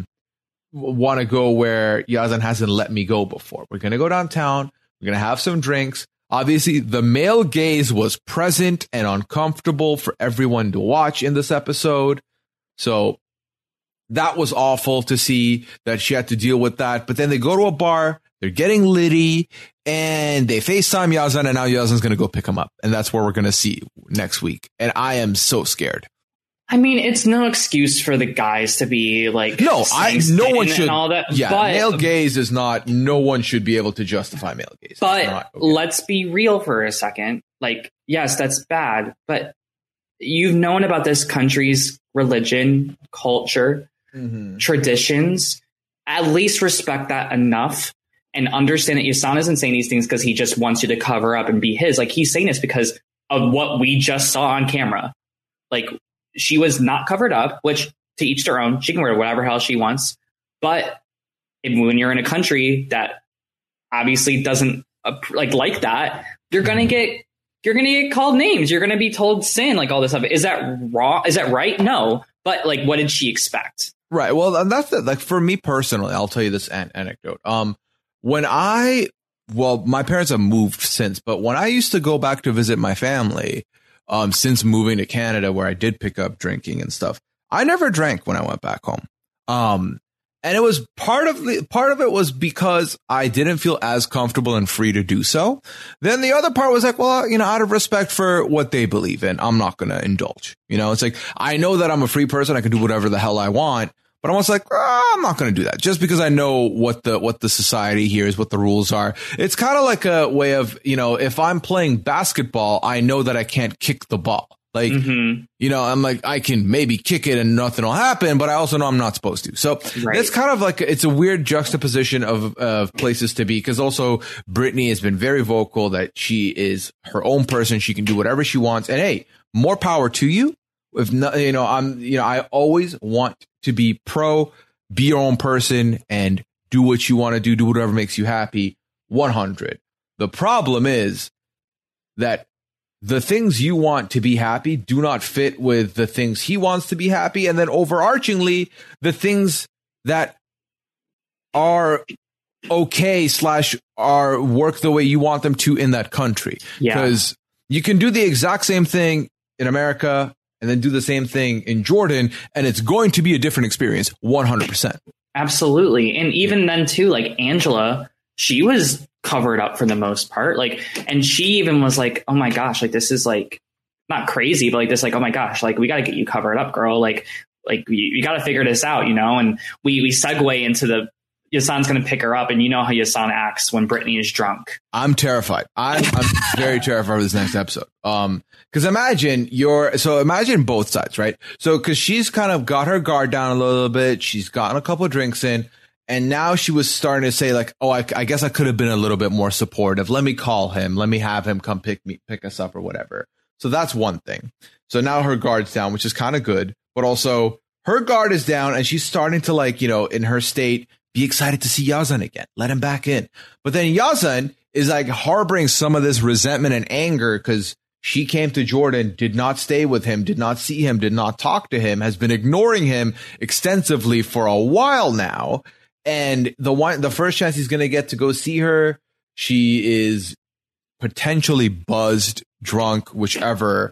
want to go where Yazan hasn't let me go before. We're going to go downtown. We're going to have some drinks. Obviously, the male gaze was present and uncomfortable for everyone to watch in this episode. So that was awful to see that she had to deal with that. But then they go to a bar, they're getting litty, and they FaceTime Yazan, and now Yazan's going to go pick him up. And that's where we're going to see next week. And I am so scared. I mean, it's no excuse for the guys to be like, no one should. All that. Yeah, but male gaze is not, no one should be able to justify male gaze. But let's be real for a second. Like, yes, that's bad. But you've known about this country's religion, culture, traditions. At least respect that enough and understand that Yazan isn't saying these things because he just wants you to cover up and be his. Like, he's saying this because of what we just saw on camera. Like, she was not covered up, which to each their own. She can wear whatever hell she wants. But when you're in a country that obviously doesn't like that, you're going to get called names. You're going to be told sin, like all this stuff. Is that wrong? Is that right? No. But like, what did she expect? Right. Well, and that's like for me personally, I'll tell you this anecdote. My parents have moved since, but when I used to go back to visit my family, since moving to Canada, where I did pick up drinking and stuff, I never drank when I went back home. And it was part of it was because I didn't feel as comfortable and free to do so. Then the other part was like, well, out of respect for what they believe in, I'm not going to indulge. It's like, I know that I'm a free person. I can do whatever the hell I want. But I'm almost like, I'm not going to do that just because I know what the society here is, what the rules are. It's kind of like a way of, if I'm playing basketball, I know that I can't kick the ball. Like, I'm like, I can maybe kick it and nothing will happen, but I also know I'm not supposed to. So It's kind of like, it's a weird juxtaposition of places to be. Cause also Brittany has been very vocal that she is her own person. She can do whatever she wants. And hey, more power to you. If not, I always want to be be your own person and do what you want to do whatever makes you happy. 100. The problem is that the things you want to be happy do not fit with the things he wants to be happy. And then overarchingly, the things that are okay / are work the way you want them to in that country. Because you can do the exact same thing in America and then do the same thing in Jordan, and it's going to be a different experience. 100%. Absolutely. And even then too, like Angela, she was covered up for the most part. Like, and she even was like, oh my gosh, like this is like not crazy, but like this, like, oh my gosh, like we got to get you covered up, girl. Like you got to figure this out, and we segue into Yasan's going to pick her up, and you know how Yasan acts when Brittany is drunk. I'm terrified. I'm very terrified of this next episode. Because imagine both sides, right? So because she's kind of got her guard down a little bit, she's gotten a couple of drinks in, and now she was starting to say like, oh, I guess I could have been a little bit more supportive. Let me call him. Let me have him come pick us up or whatever. So that's one thing. So now her guard's down, which is kind of good, but also her guard is down, and she's starting to like, in her state, be excited to see Yazan again. Let him back in. But then Yazan is like harboring some of this resentment and anger because she came to Jordan, did not stay with him, did not see him, did not talk to him, has been ignoring him extensively for a while now. And the first chance he's going to get to go see her, she is potentially buzzed, drunk, whichver.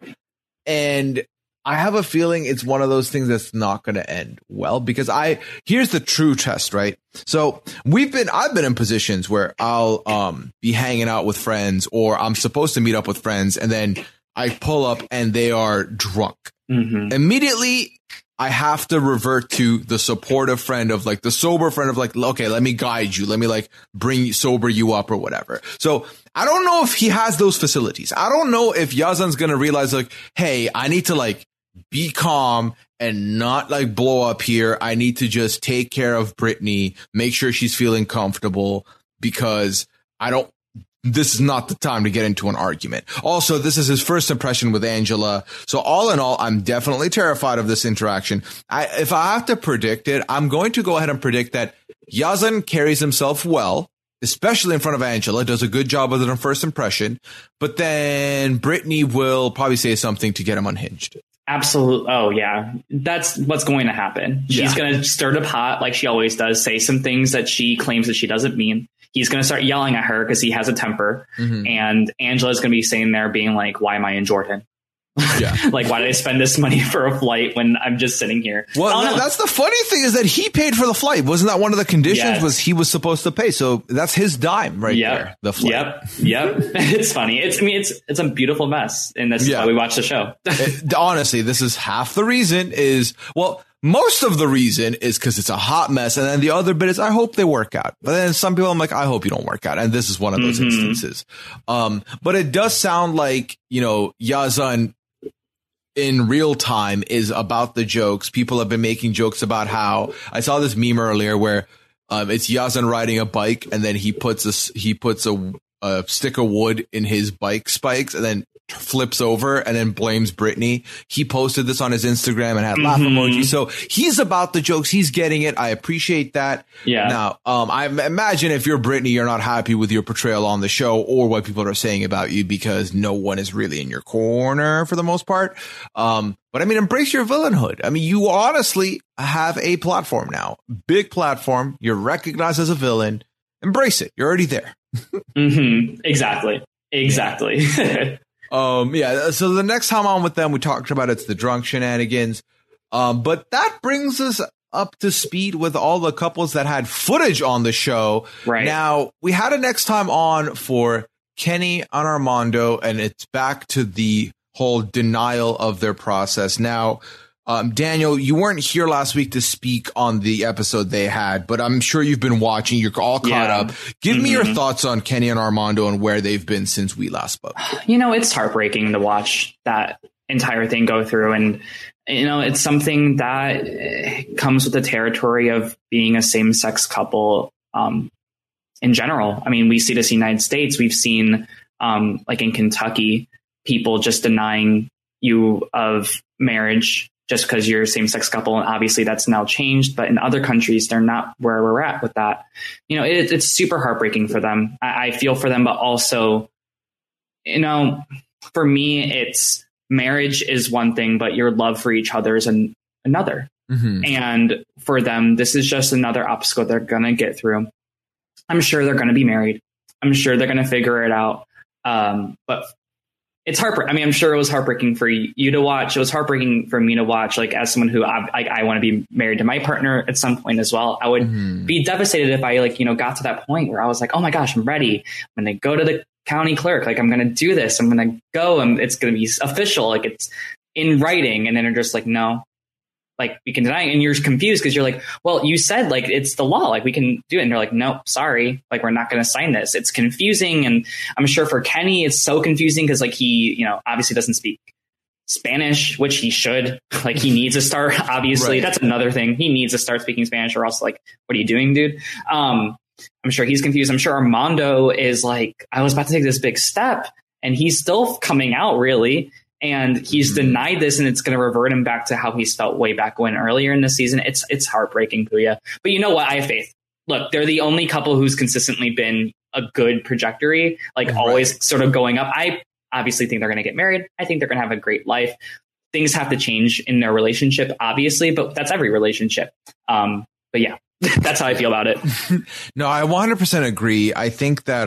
And I have a feeling it's one of those things that's not going to end well, because here's the true test, right? So I've been in positions where I'll be hanging out with friends, or I'm supposed to meet up with friends, and then I pull up and they are drunk. Mm-hmm. Immediately, I have to revert to the supportive friend of like the sober friend of like, okay, let me guide you. Let me like sober you up or whatever. So I don't know if he has those facilities. I don't know if Yazan's going to realize like, hey, I need to like be calm and not like blow up here. I need to just take care of Brittany, make sure she's feeling comfortable, because this is not the time to get into an argument. Also, this is his first impression with Angela. So all in all, I'm definitely terrified of this interaction. If I have to predict it, I'm going to go ahead and predict that Yazan carries himself well, especially in front of Angela, does a good job with it on first impression. But then Brittany will probably say something to get him unhinged. Absolutely. Oh, yeah. That's what's going to happen. She's going to stir the pot like she always does, say some things that she claims that she doesn't mean. He's going to start yelling at her because he has a temper. Mm-hmm. And Angela's going to be sitting there being like, why am I in Jordan? Yeah. Like, why did I spend this money for a flight when I'm just sitting here? Well, that's the funny thing, is that he paid for the flight. Wasn't that one of the conditions? Was he was supposed to pay? So that's his dime right there. The flight. Yep. It's funny. It's a beautiful mess. And that's why we watch the show. Honestly, this is half the reason most of the reason is because it's a hot mess. And then the other bit is, I hope they work out. But then some people, I'm like, I hope you don't work out. And this is one of those instances. But it does sound like, Yazan in real time is about the jokes. People have been making jokes about how, I saw this meme earlier where it's Yazan riding a bike, and then he puts a stick of wood in his bike spikes and then flips over and then blames Brittany. He posted this on his Instagram and had laugh emoji. So he's about the jokes. He's getting it. I appreciate that. Yeah. Now, I imagine if you're Brittany, you're not happy with your portrayal on the show or what people are saying about you, because no one is really in your corner for the most part. But I mean, embrace your villainhood. I mean, you honestly have a platform now, big platform. You're recognized as a villain. Embrace it. You're already there. Exactly. So the next time on with them, we talked about it's the drunk shenanigans. But that brings us up to speed with all the couples that had footage on the show. Right. Now, we had a next time on for Kenny and Armando, and it's back to the whole denial of their process. Now, Daniel, you weren't here last week to speak on the episode they had, but I'm sure you've been watching. You're all caught up. Give me your thoughts on Kenny and Armando and where they've been since we last spoke. It's heartbreaking to watch that entire thing go through. And, it's something that comes with the territory of being a same-sex couple in general. I mean, we see this in the United States. We've seen, like in Kentucky, people just denying you of marriage just because you're a same-sex couple. And obviously that's now changed, but in other countries, they're not where we're at with that. It's super heartbreaking for them. I feel for them, but also, for me, it's marriage is one thing, but your love for each other is another. Mm-hmm. And for them, this is just another obstacle they're going to get through. I'm sure they're going to be married. I'm sure they're going to figure it out. But it's heartbreaking. I mean, I'm sure it was heartbreaking for you to watch. It was heartbreaking for me to watch, like, as someone who I want to be married to my partner at some point as well. I would be devastated if I got to that point where I was like, oh my gosh, I'm ready. I'm going to go to the county clerk. Like, I'm going to do this. I'm going to go and it's going to be official. Like, it's in writing. And then they're just like, no, like we can deny it. And you're confused because you're like, well, you said like it's the law, like we can do it. And they're like, nope, sorry, like we're not going to sign this. It's confusing. And I'm sure for Kenny, it's so confusing because like he, you know, obviously doesn't speak Spanish, which he should. Like he needs to start, obviously. Right. That's another thing. He needs to start speaking Spanish or else like, what are you doing, dude? I'm sure he's confused. I'm sure Armando is like, I was about to take this big step and he's still coming out really. And he's denied this and it's going to revert him back to how he's felt way back when earlier in the season. It's heartbreaking, Puya. But you know what? I have faith. Look, they're the only couple who's consistently been a good trajectory, like always sort of going up. I obviously think they're going to get married. I think they're going to have a great life. Things have to change in their relationship, obviously, but that's every relationship. But yeah, that's how I feel about it. No, I 100% agree. I think that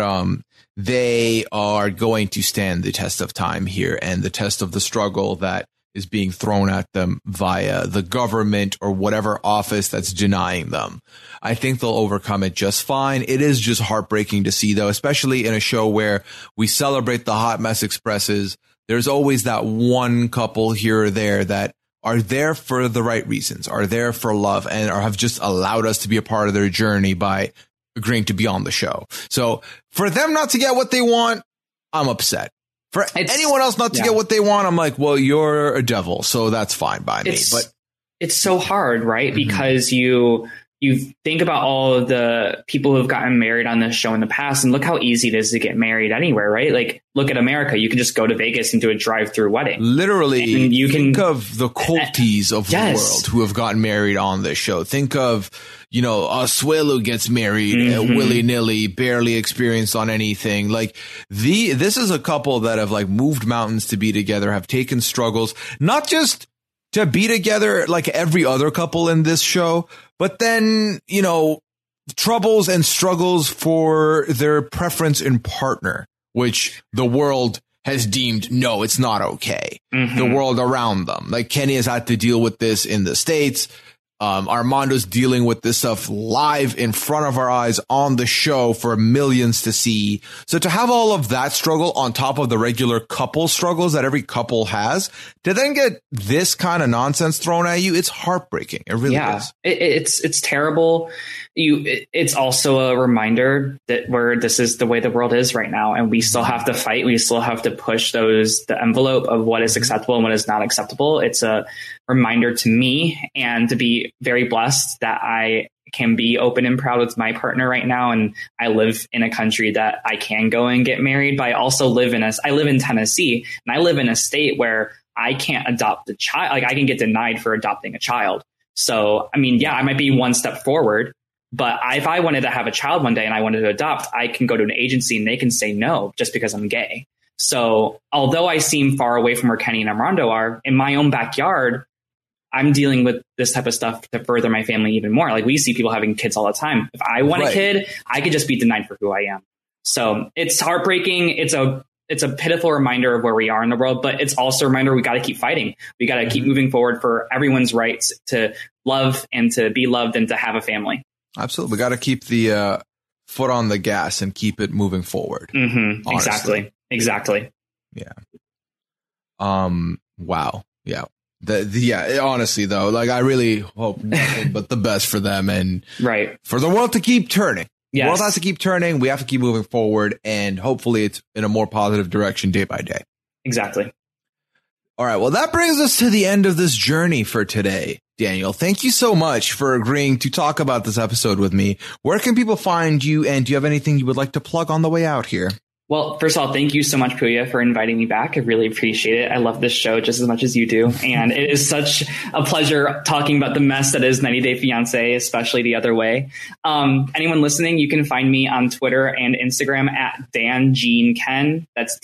they are going to stand the test of time here and the test of the struggle that is being thrown at them via the government or whatever office that's denying them. I think they'll overcome it just fine. It is just heartbreaking to see, though, especially in a show where we celebrate the hot mess expresses. There's always that one couple here or there that are there for the right reasons, are there for love, and have just allowed us to be a part of their journey by agreeing to be on the show. So for them not to get what they want, I'm upset. For anyone else not to get what they want, I'm like, well, you're a devil, so that's fine by me. But it's so hard, right? Because you think about all of the people who have gotten married on this show in the past, and look how easy it is to get married anywhere, right? Like, look at America. You can just go to Vegas and do a drive-through wedding. Literally, and you can think of the culties of the world who have gotten married on this show. Think of, you know, Asuelu gets married willy-nilly, barely experienced on anything. Like, this is a couple that have like moved mountains to be together, have taken struggles, not just to be together like every other couple in this show, but then, you know, troubles and struggles for their preference in partner, which the world has deemed, no, it's not okay. The world around them. Like Kenny has had to deal with this in the States. Armando's dealing with this stuff live in front of our eyes on the show for millions to see. So to have all of that struggle on top of the regular couple struggles that every couple has, to then get this kind of nonsense thrown at you, it's heartbreaking. It really is. It's terrible. It's also a reminder that this is the way the world is right now, and we still have to fight. We still have to push the envelope of what is acceptable and what is not acceptable. It's a reminder to me, and to be very blessed that I can be open and proud with my partner right now. And I live in a country that I can go and get married, but I also live in Tennessee, and I live in a state where I can't adopt a child. Like, I can get denied for adopting a child. So, I mean, I might be one step forward, but if I wanted to have a child one day and I wanted to adopt, I can go to an agency and they can say no just because I'm gay. So although I seem far away from where Kenny and Armando are, in my own backyard, I'm dealing with this type of stuff to further my family even more. Like, we see people having kids all the time. If I want a kid, I could just be denied for who I am. So it's heartbreaking. It's a pitiful reminder of where we are in the world, but it's also a reminder we got to keep fighting. We got to keep moving forward for everyone's rights to love and to be loved and to have a family. Absolutely. We got to keep the foot on the gas and keep it moving forward. Exactly. Yeah. Wow. Yeah. Honestly, though, like, I really hope nothing but the best for them and for the world to keep turning. The world has to keep turning. We have to keep moving forward, and hopefully it's in a more positive direction day by day. Exactly. All right. Well, that brings us to the end of this journey for today. Daniel, thank you so much for agreeing to talk about this episode with me. Where can people find you, and do you have anything you would like to plug on the way out here? Well, first of all, thank you so much, Puya, for inviting me back. I really appreciate it. I love this show just as much as you do. And it is such a pleasure talking about the mess that is 90 Day Fiancé, especially the other way. Anyone listening, you can find me on Twitter and Instagram at DanJeanKen. That's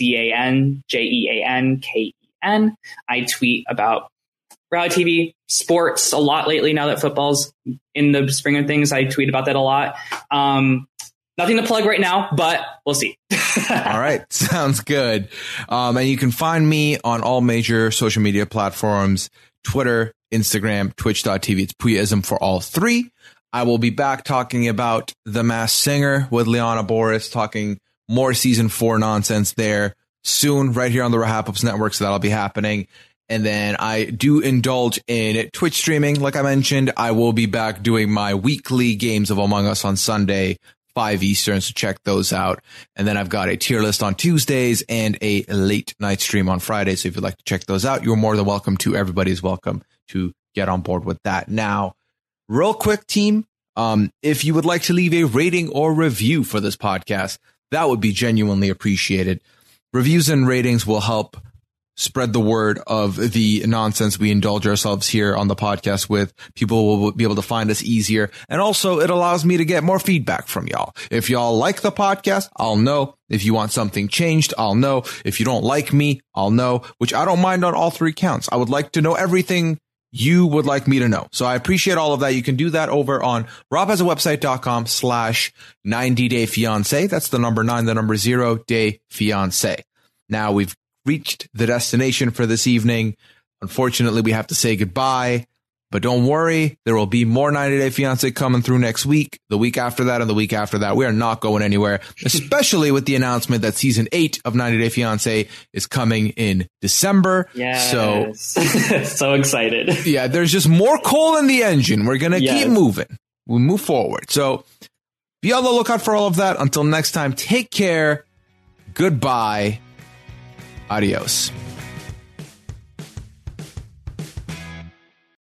DanJeanKen. I tweet about reality TV, sports a lot lately now that football's in the spring of things. I tweet about that a lot. Nothing to plug right now, but we'll see. All right. Sounds good. And you can find me on all major social media platforms, Twitter, Instagram, twitch.tv. It's Puyaism for all three. I will be back talking about The Masked Singer with Liana Boris, talking more season 4 nonsense there soon, right here on the Rahap Ups Network. So that'll be happening. And then I do indulge in Twitch streaming. Like I mentioned, I will be back doing my weekly games of Among Us on Sunday, 5 Eastern, so check those out. And then I've got a tier list on Tuesdays and a late night stream on Friday. So if you'd like to check those out, you're more than welcome to. Everybody's welcome to get on board with that. Now, real quick, team, if you would like to leave a rating or review for this podcast, that would be genuinely appreciated. Reviews and ratings will help spread the word of the nonsense we indulge ourselves here on the podcast with. People will be able to find us easier. And also it allows me to get more feedback from y'all. If y'all like the podcast, I'll know. If you want something changed, I'll know. If you don't like me, I'll know, which I don't mind on all three counts. I would like to know everything you would like me to know. So I appreciate all of that. You can do that over on robhasawebsite.com/90dayfiance. That's the number 9, the number 0, day fiance. Now we've reached the destination for this evening. Unfortunately, we have to say goodbye, but don't worry. There will be more 90 Day Fiance coming through next week, the week after that, and the week after that. We are not going anywhere, especially with the announcement that season 8 of 90 Day Fiance is coming in December. Yes. So, so excited. Yeah, there's just more coal in the engine. We're going to keep moving. We move forward. So be on the lookout for all of that. Until next time, take care. Goodbye. Adios.